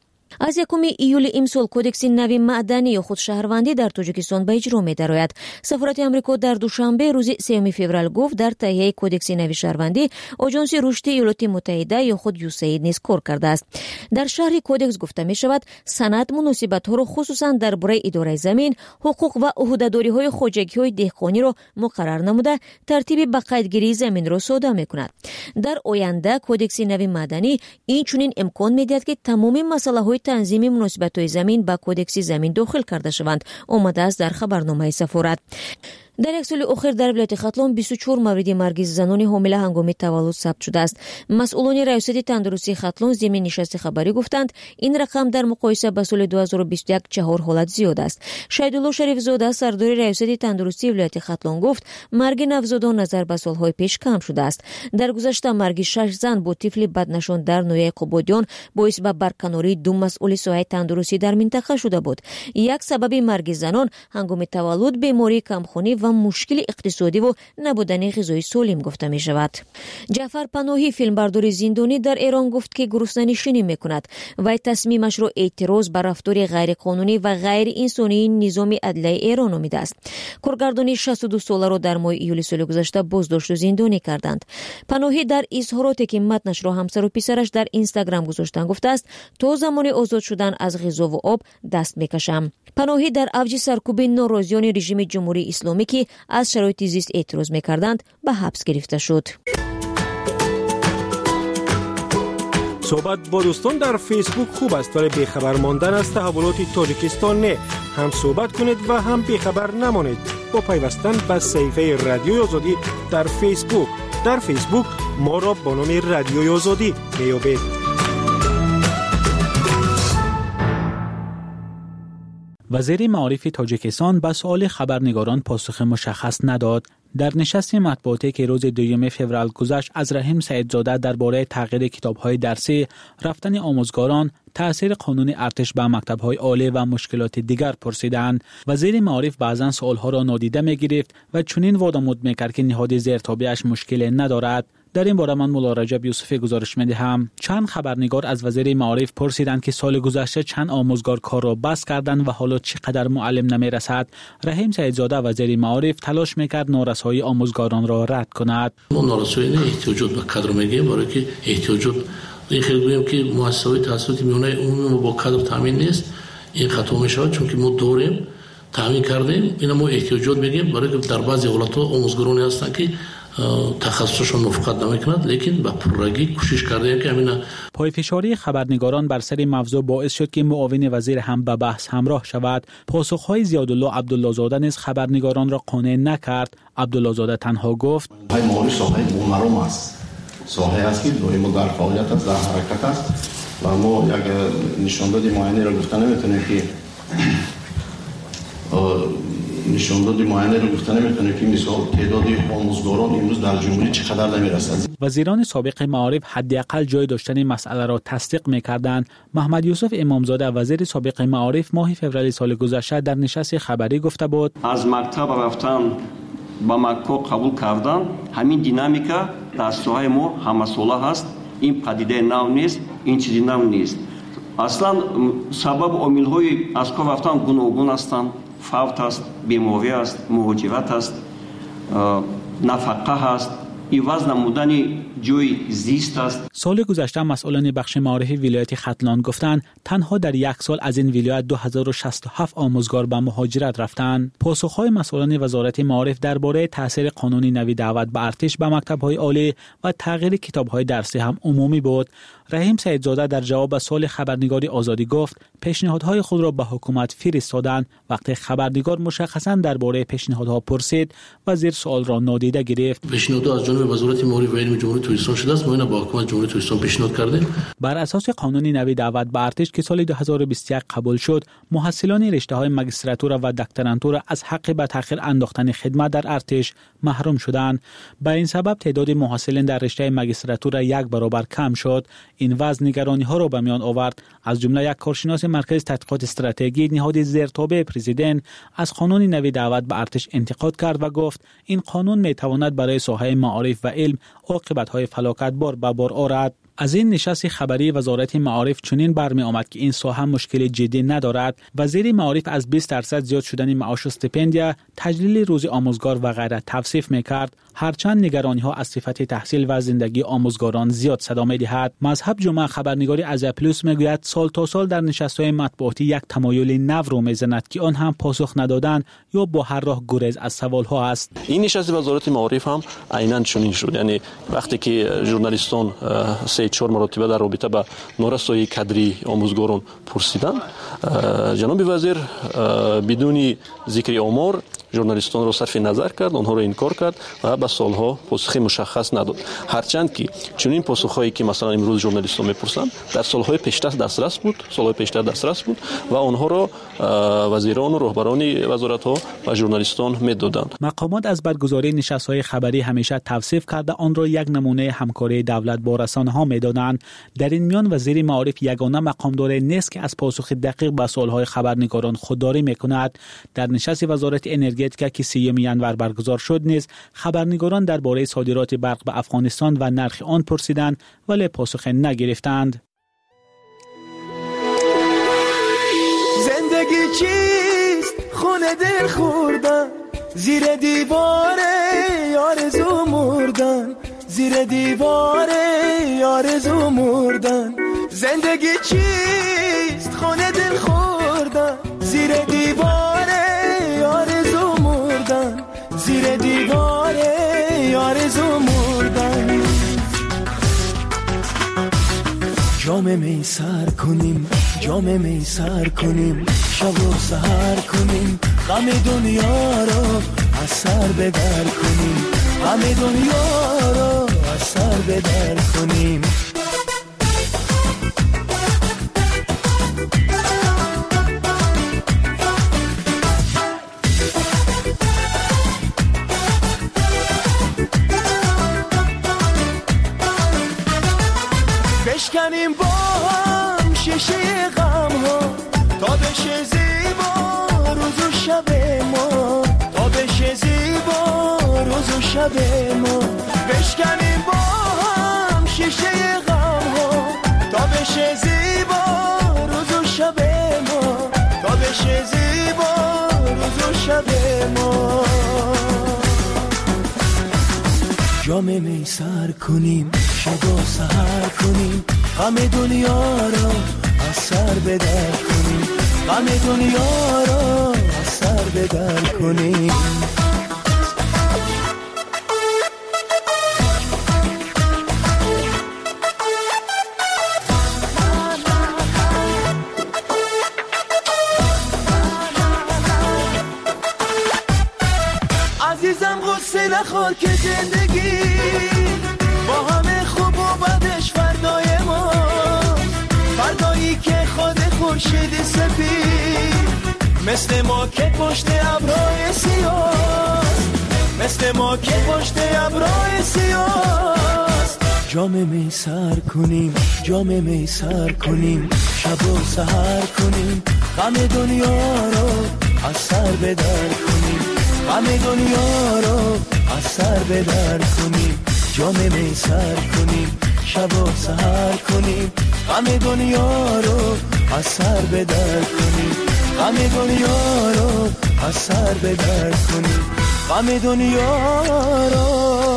аз 1 июли имсол кодекси нави маъданӣ ё худ шаҳрвандӣ дар Тоҷикистон ба иҷро медарояд. сафорати Амрико дар душанбе рӯзи 3 феврал гуфт, дар таҳияи кодекси нави шаҳрвандӣ оҷонси рушди Иёлоти Муттаҳида ё худ USAID низ кор кардааст. дар шаҳри кодекс гуфта мешавад, санад муносибатҳоро хусусан дар бораи идораи замин, ҳуқуқ ва уҳдадориҳои хоҷагиҳои деҳқониро муқаррар намуда, тартиби ба қайдгирии заминро сода мекунад. дар оянда кодекси нави маъданӣ инчунин имкон медиҳад ки тамоми масъалаҳои танзими муносибатҳои замин ба кодекси замин дохил карда шаванд, омадааст дар хабарномаи сафорат. در یک سال اخیر در ولایت ختلان 24 مورد مرگ زنان حامله هنگام تولد ثبت شده است. مسئولان ریاست تندرستی ختلان ضمن نشست خبری گفتند این رقم در مقایسه با سال 2021 4 حالت زیاد است. شهیدالله شریف زاده سردار ریاست تندرستی ولایت ختلان گفت مرگ نوزادان نظر به سالهای پیش کم شده است. در گذشته مرگ 6 زن با طفل بدنشان در نویه قبادیان باعث به برکناری دو مسئول ساحه تندرستی در منطقه شده بود. یک سبب مرگ زنان هنگام تولد بیماری کمخونی و مشکل اقتصادی و نبودن غذای سالم گفته می شود. جعفر پناهی فیلمبردار زندانی در ایران گفت که گرسنه‌نشینی می کند و تصمیمش را اعتراض بر رفتار غیر قانونی و غیر انسانی نظام عدلیه ایران نامیده است. کارگردان 62 ساله را در ماه ایول سال گذشته بازداشت و زندانی کردند. پناهی در اظهاراتی که متنش را همسر و پسرش در اینستاگرام گذاشتند گفته است تا زمان آزاد شدن از غذا و آب دست میکشم. پناهی در اوج سرکوب ناراضیان رژیم جمهوری اسلامی که از شرایط زیست اعتراض میکردند به حبس گرفته شد. صحبت با دوستان در فیسبوک خوب است ولی بیخبر ماندن از تحولات تاجیکستان نه. هم صحبت کنید و هم بیخبر نمانید با پیوستن به صفحه رادیوی آزادی در فیسبوک. در فیسبوک ما را با نام رادیوی آزادی میابید. وزیر معارف تاجیکستان به سؤال خبرنگاران پاسخ مشخص نداد. در نشست مطبوعاتی که روز 2 فوریه گذشت از رحیم سعیدزاده درباره تغییر کتاب‌های درسی، رفتن آموزگاران، تأثیر قانون ارتش به مکتب‌های عالی و مشکلات دیگر پرسیدند. وزیر معارف بعضاً سؤال‌ها را نادیده می‌گرفت و چنین وادامد می‌کرد که نهاد زیرتابیش مشکل ندارد. در این باره من مولا رجب یوسفی گزارش می‌دهم. چند خبرنگار از وزیر معارف پرسیدند که سال گذشته چند آموزگار کار را بس کردند و حالا چقدر معلم نمی‌رسد. رحیم سعیدزاده وزیر معارف تلاش می‌کرد نارسایی آموزگاران را رد کند. ما نارسایی نه احتیاجات به کادر میگیم برای که احتیاجات این خیلی گویم که مؤسسات تحصیلاتی میونه عمومی با کادر تامین نیست. این خطا میشه چون که ما دوریم تامین کردیم اینا ما احتیاجات میگیم برای که در بعضی حالات آموزگارانی هستن که تخصصشون موافقت نمیکنند لیکن با پررگی کوشش کردیم که همینا. پایفشاری خبرنگاران بر سر موضوع باعث شد که معاون وزیر هم به بحث همراه شود. پاسخهای زیادالله عبدالله زاده نیز خبرنگاران را قانع نکرد. عبدالله زاده تنها گفت های معارف ساحه بومرام است. ساحه است که دائما در فعالیت است، در حرکت است و ما یک نشاندادی معینی را گفته نمیتونیم که که مثال تعداد آموزگاران امروز در جمهوری چقدر نمیرسد. وزیران سابق معارف حداقل جای داشتن مسئله را تصدیق میکردند. محمد یوسف امامزاده وزیر سابق معارف ماه فوریه سال گذشته در نشست خبری گفته بود از مکتب رفتن با مکتب قبول کردن همین دینامیکا در ساحه ما همساله هست. این پدیده نو نیست، این چیزی نو نیست. اصلا سبب عامل‌های از کار رفتن گوناگون هستند. فوت است، بیماری است، مهاجرت است، نفقه است، عوض نمودن جوی زیست است. سال گذشته مسئولان بخش معارف ولایت ختلان گفتند تنها در یک سال از این ولایت 2067 آموزگار به مهاجرت رفتند. پاسخهای مسئولان وزارت معارف درباره تاثیر قانونی نوی دعوت به ارتش به مکتب‌های عالی و تغییر کتاب‌های درسی هم عمومی بود. رحیم سعیدزاده در جواب سوال خبرنگاری آزادی گفت پیشنهادهای خود را به حکومت فرستادند. وقتی خبرنگار مشخصاً درباره پیشنهادها پرسید وزیر سوال را نادیده گرفت. پیشنهاد از جانب وزارت معارف و علم جمهوری ترکستان شده است. ما اینا با حکومت جمهوری ترکستان پیشنهاد کردیم. بر اساس قانون نوی دعوت به ارتش که سال 2021 قبول شد محصلان رشته‌های ماجستراتور و دکترانتور از حق به تأخیر انداختن خدمت در ارتش محروم شدند. به این سبب تعداد محصلین در رشته ماجستراتور 1 برابر کم شد. این وضع نگرانی‌ها را به میان آورد. از جمله یک کارشناس مرکز تحقیقات استراتژی نهاد زیرتابع پرزیدنت از قانون نوی دعوت به ارتش انتقاد کرد و گفت این قانون می‌تواند برای ساحه معارف و علم عاقبت‌های فلاکتبار به بار آورد. از این نشست خبری وزارت معارف چنین برمی آمد که این ساحه مشکل جدی ندارد. وزیر معارف از 20% زیاد شدن معاش و استیپندیا، تجلیل روز آموزگار و غیره توصیف میکرد. هرچند نگرانی ها از صفت تحصیل و زندگی آموزگاران زیاد صدا می‌دهد. مذهب جمعه خبرنگاری از پلوس میگوید سال تا سال در نشست‌های مطبوعاتی یک تمایل نو رو میزند که آن هم پاسخ ندادن یا با هر راه گریز از سوال‌ها است. این نشست وزارت معارف هم عیناً چنین شد. یعنی وقتی که ژورنالیستان 3-4 مرتبه در رابطه با نارسایی کادری آموزگاران پرسیدند، جناب وزیر بدون ذکر آمار журналистонро сарфи назар кард, онҳоро инкор кард ва ба солҳо посухи мушаххас надод. ҳарчанд ки чунин посухҳое ки масалан имрӯз журналистон мепурсанд дар солҳои пештар дастрас буд ва онҳоро вазирону роҳбарони вазоратҳо ва журналистон медоданд. мақомот аз баргузории нишастҳои хабарӣ ҳамеша тавсиф карда онро як намунаи ҳамкории давлат бо расонаҳо медонанд. дар ин миён вазири маориф ягона мақомдоре нест ки аз посухи дақиқ ба суолҳои хабарнигорон худдорӣ мекунад. дар нишасти вазорати энергетика ки 3 январ баргузор шуд низ хабарнигорон дар бораи содироти барқ ба афғонистон ва нархи он пурсиданд, вале посухе нагирифтанд. زندگی چیست خونه دل خوردن زیر دیوار آرزو مردن زیر دیوار آرزو مردن زندگی چیست خونه دل خوردن زیر دیوار آرزو مردن زیر دیوار آرزو مردن جام می سر کنیم جام می سر کنیم شب و سحر کنیم غم دنیا رو از سر به در کنیم غم دنیا رو از سر به در کنیم بشکنیم با هم شیشه غم ها تا بشه زیبا روز و شب ما تا بشه زیبا روز و شب ما بشکنیم با هم شیشه غم ها تا بشه زیبا روز و شب ما تا بشه زیبا روز و شب ما جام می سر کنیم شب و سحر کنیم غم دنیا رو از سر به در کنیم غم دنیا رو از سر به در کنیم عزیزم غصه نخور که زندگی با همه خوب و بدش فردای ما فردایی که خود خورشید سپید مثل ما که پشت ابرهای سیاه مثل ما که پشت ابرهای سیاه جام می سر کنیم جام می سر کنیم شب و سحر کنیم غم دنیا رو از سر به در کنیم غم دنیا رو از سر به در کنیم جام می سر کنیم شب و سحر کنیم غم دنیا رو از سر به در کنیم غم دنیا رو از سر به در کنیم غم دنیا رو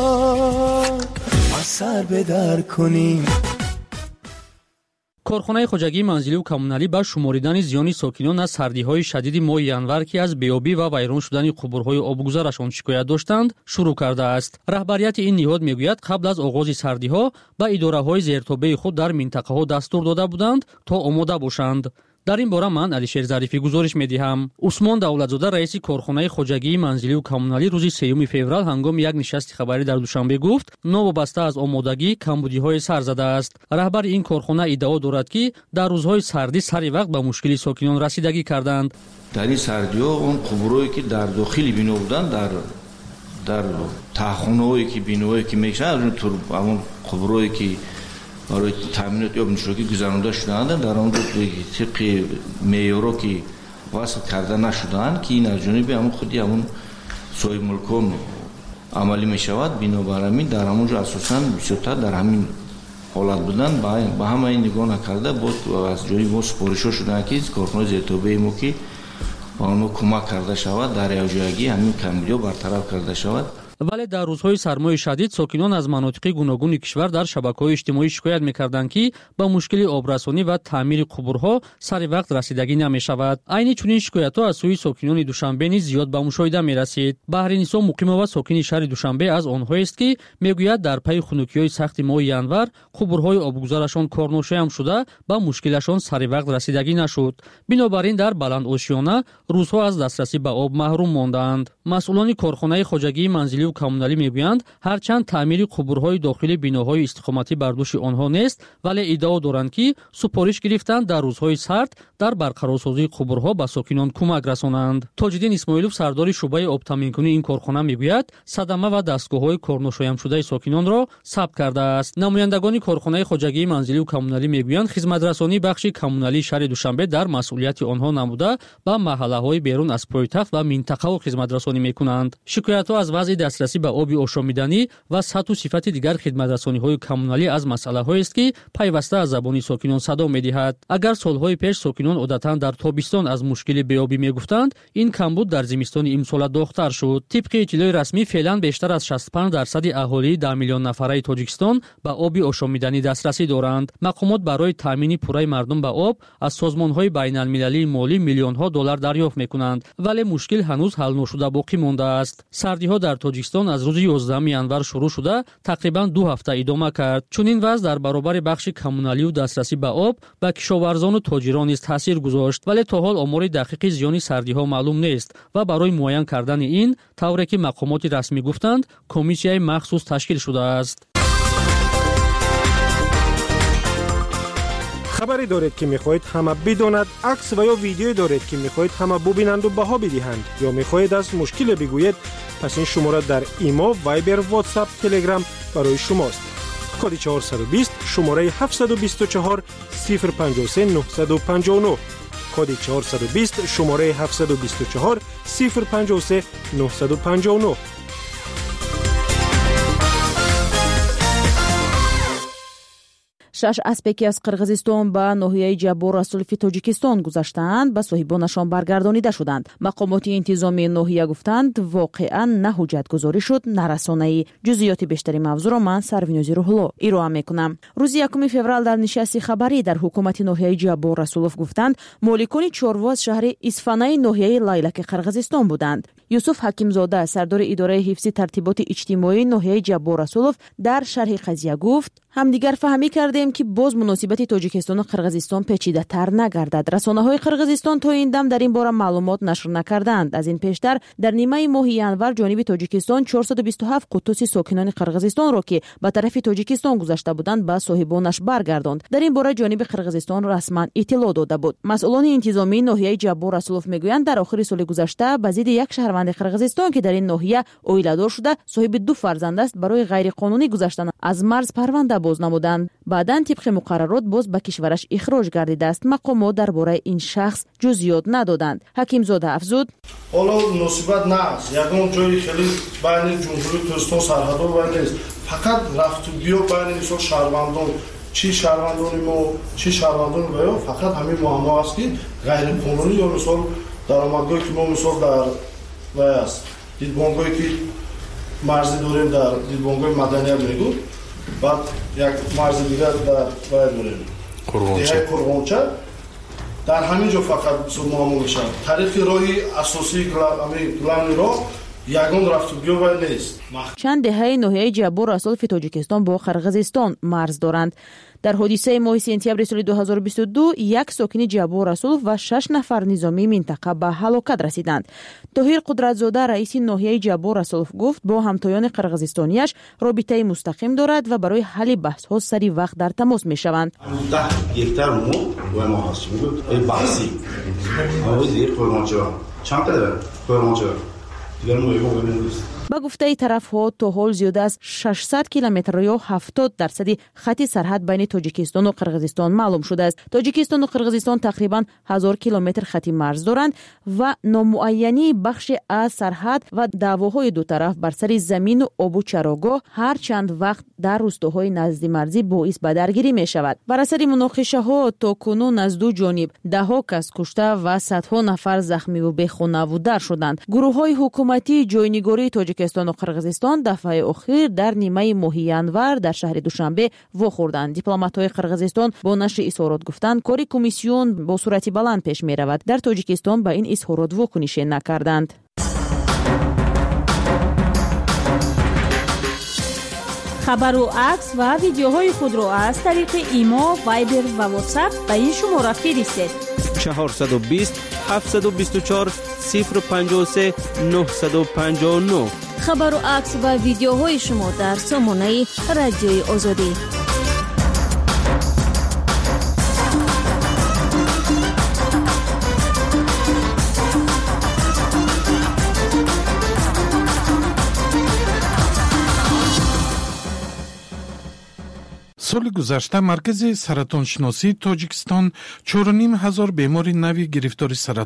از سر به در کنیم корхонаи хоҷагии манзилию коммуналӣ ба шуморидани зиёни сокинон аз сардиҳои шадиди моҳи январ ки аз беёбӣ ва вайрон шудани қубурҳои обгузарашон шикоят доштанд шурӯъ кардааст. раҳбарияти ин ниҳод мегӯяд қабл аз оғози сардиҳо ба идораҳои зертобаи худ дар минтақаҳо дастур дода буданд то омода бошанд. дар ин бора ман алишер зарифӣ гузориш медиҳам. усмон давлатзода раиси корхонаи хоҷагии манзилию коммуналӣ рӯзи 3 феврал ҳангоми як нишасти хабарӣ дар душанбе гуфт новобаста аз омодагӣ камбудиҳое сар задааст. раҳбари ин корхона иддао дорад ки дар рӯзҳои сардӣ сари вақт ба мушкили сокинон расидагӣ карданд. дар ин сардиҳо он қубурҳое ки дар дохили бино буданд дар таҳхонаҳое ки биноҳое ки мекушанд ҳамон қубурҳое ки барои таъминоти об нӯшокӣ гузаронида шудаанд дар онҷо тибқи меъёро ки васл карда нашудаанд ки ин аз ҷониби ҳамон худи ҳамон соҳибмулкон амалӣ мешавад. бинобар ҳамин дар ҳамон ҷо асосан бисёртар дар ҳамин ҳолат буданд ба ҳама ин нигоҳ накарда аз ҷониби мо супоришҳо шудаанд ки корхонаи зертобаи мо ки ба онҳо кӯмак карда шавад дар якҷоягӣ ҳамин камбудиҳо бартараф карда шавад. вале дар рӯзҳои сармои шадид сокинон аз манотиқи гуногуни кишвар дар шабакаҳои иҷтимоӣ шикоят мекарданд ки ба мушкили обрасонӣ ва таъмири қубурҳо сари вақт расидагӣ намешавад. айни чунин шикоятҳо аз сӯи сокинони Душанбе низ зиёд ба мушоҳида мерасид. Баҳринисон Муқимова сокини шаҳри Душанбе аз онҳоест ки мегӯяд дар пайи хунукиҳои сахти моҳи январ қубурҳои обгузарашон корношоям шуда ба мушкилашон сари вақт расидагӣ нашуд. бинобар ин дар Баландошиёна рӯзҳо аз дастрасӣ ба об маҳрум монданд. масъулони корхонаи хоҷагии манзилию коммуналӣ мегӯянд ҳарчанд таъмири қубурҳои дохили биноҳои истиқоматӣ бар дӯши онҳо нест, вале иддао доранд ки супориш гирифтанд дар рӯзҳои сард дар барқарорсозии қубурҳо ба сокинон кӯмак расонанд. Тоҷиддин Исмоилов сардори шуъбаи обтаъминкунии ин корхона мегӯяд садама ва дастгоҳҳои корношоямшудаи сокинонро сабт кардааст. намояндагони корхонаи хоҷагии манзилию коммуналӣ мегӯянд хизматрасонии бахши коммуналии шаҳри Душанбе дар масъулияти онҳо намуда ба маҳаллаҳои берун аз пойтахт ва минтақаву хизматрасонӣ мекунанд. шикоятҳо аз вазъи дастрасӣ ба оби ошомиданӣ ва сатҳу сифати дигар хидматрасониҳои коммуналӣ аз масъалаҳоест ки пайваста аз забони сокинон садо медиҳад. агар солҳои пеш сокинон одатан дар тобистон аз мушкили беобӣ мегуфтанд, ин камбуд дар зимистони имсола дохтар шуд. тибқи иттилои расмӣ феълан бештар аз 65% аҳолии 10 миллион нафараи Тоҷикистон ба оби ошомиданӣ дастрасӣ доранд. мақомот барои таъмини пурраи мардум ба об аз созмонҳои байналмилалии молӣ миллионҳо доллар дарёфт мекунанд, вале мушкил ҳанӯз ҳал ношуда боқӣ мондааст. сардиҳо дар Тоҷикистон аз рӯзи 11 январ шурӯъ шуда тақрибан 2 ҳафта идома кард. чунин вазъ дар баробари бахши коммуналию дастрасӣ ба об ба кишоварзону тоҷирон низ таъсир гузошт, вале то ҳол омори дақиқи зиёни сардиҳо маълум нест ва барои муайян кардани ин тавре ки мақомоти расмӣ гуфтанд комиссияи махсус ташкил шудааст. хабаре доред ки мехоҳед ҳама бидонад, акс ва ё видеое доред ки мехоҳед ҳама бубинанду баҳо бидиҳанд ё мехоҳед аз мушкиле бигӯед, пас ин шумора дар имо, вайбер, ватсап, телеграм барои шумост. коди 420 шумораи 724 053 959, коди 420 шумораи 724 053 959. шаш аспеки аз қирғизистон ба ноҳияи Ҷаббор Расулови Тоҷикистон гузаштаанд ба соҳибонашон баргардонида шуданд. мақомоти интизомии ноҳия гуфтанд воқеан на ҳуҷҷатгузорӣ шуд, на расонаӣ. ҷузъиёти бештари мавзӯъро ман Сарвинози Рӯҳулло ироа мекунам. рӯзи 1 феврал дар нишасти хабарӣ дар ҳукумати ноҳияи Ҷаббор Расулов гуфтанд моликони чорво аз шаҳри Исфанаи ноҳияи Лайлаки Қирғизистон буданд. Юсуф Ҳакимзода, сардори идораи ҳифзи тартиботи иҷтимоии ноҳияи Ҷаббор Расулов дар шарҳи қазия гуфт: ҳамдигарфаҳмӣ кардем ки боз муносибати Тоҷикистону Қирғизистон печидатар нагардад. расонаҳои Қирғизистон то ин дам дар ин бора маълумот нашр накарданд. аз ин пештар дар нимаи моҳи январ ҷониби Тоҷикистон 427 қуттуси сокинони Қирғизистонро ки ба тарафи Тоҷикистон гузашта буданд ба соҳибонаш баргардонд. дар ин бора ҷониби Қирғизистон расман иттилоъ дода буд. масъулони интизомии ноҳияи Ҷаббор Расулов мегӯянд, дар охири соли гузашта ба зидди як шаҳрванди Қирғизистон ки дар ин ноҳия оиладор шуда соҳиби 2 фарзанд аст, барои ғайриқонунӣ гузаштан аз марз парванда боз намуданд. баъдан тибқи муқаррарот боз ба кишвараш ихроҷ гардидааст. мақомот дар бораи ин шахс ҷузъиёт надоданд. ҳакимзода афзуд: ҳоло муносибат нааст, ягон ҷои хеле байни ҷумҳурии Тоҷикистон сарҳадо вай нест. фақат рафту биё байни мисол шаҳрвандон, чи шаҳрвандони мо, чи шаҳрвандони баё, фақат ҳамин муаммо аст ки ғайриқонунӣ ё мисол даромадгоҳе ки мо мисол дар вай аст дидбонгоҳе ки марзи дорем дар дидбонгоҳи маданият мегӯд, баъд як марзи дигар дар вай дорем деҳаи Қурғонча, дар ҳамин ҷо фақат муаммо мешавад. тариқи роҳи асосии главни роҳ ягон рафтубиё вай нест. чанд деҳаи ноҳияи Ҷаббор Расулови Тоҷикистон бо Қирғизистон марз доранд. дар ҳодисаи моҳи сентябри соли 2022 як сокини Ҷаббор Расулов ва 6 нафар низомии минтақа ба ҳалокат расиданд. Тоҳир Қудратзода, раиси ноҳияи Ҷаббор Расулов гуфт бо ҳамтоёни қирғизистониаш робитаи мустақим дорад ва барои ҳалли баҳсҳо сари вақт дар тамос мешаванд. ба гуфтаи тарафҳо то ҳол зиёда аз 600 километр ё 70% хатти сарҳад байни Тоҷикистону Қирғизистон маълум шудааст. Тоҷикистону Қирғизистон тақрибан 1000 километр хатти марз доранд ва номуайянии бахши аз сарҳад ва даъвоҳои ду тараф бар сари замину обу чарогоҳ ҳар чанд вақт дар рӯстоҳои назди марзӣ боис ба даргирӣ мешавад. бар асари муноқишаҳо то кунун аз ду ҷониб даҳҳо кас кушта ва садҳо нафар захмиву бехона дар шуданд. гурӯҳҳои ҳукуматии ҷойнигории тоҷикистон ва қирғизистон дафъаи охир дар нимаи моҳи январ дар шаҳри душанбе вохӯрданд. дипломатҳои қирғизистон бо нашри изҳорот гуфтанд кори комиссион бо суръати баланд пеш меравад. дар тоҷикистон ба ин изҳорот вокунише накарданд. хабару акс ва видеоҳои худро аз тариқи имо, вайбер ва ватсап ба ин шумора фиристед. 420 724 053 959. хабару акс ва видеоҳои шумо дар сомонаи радиои озодӣ. соли гузашта маркази саратоншиносии тоҷикистон 4500 бемори нави гирифтори саратон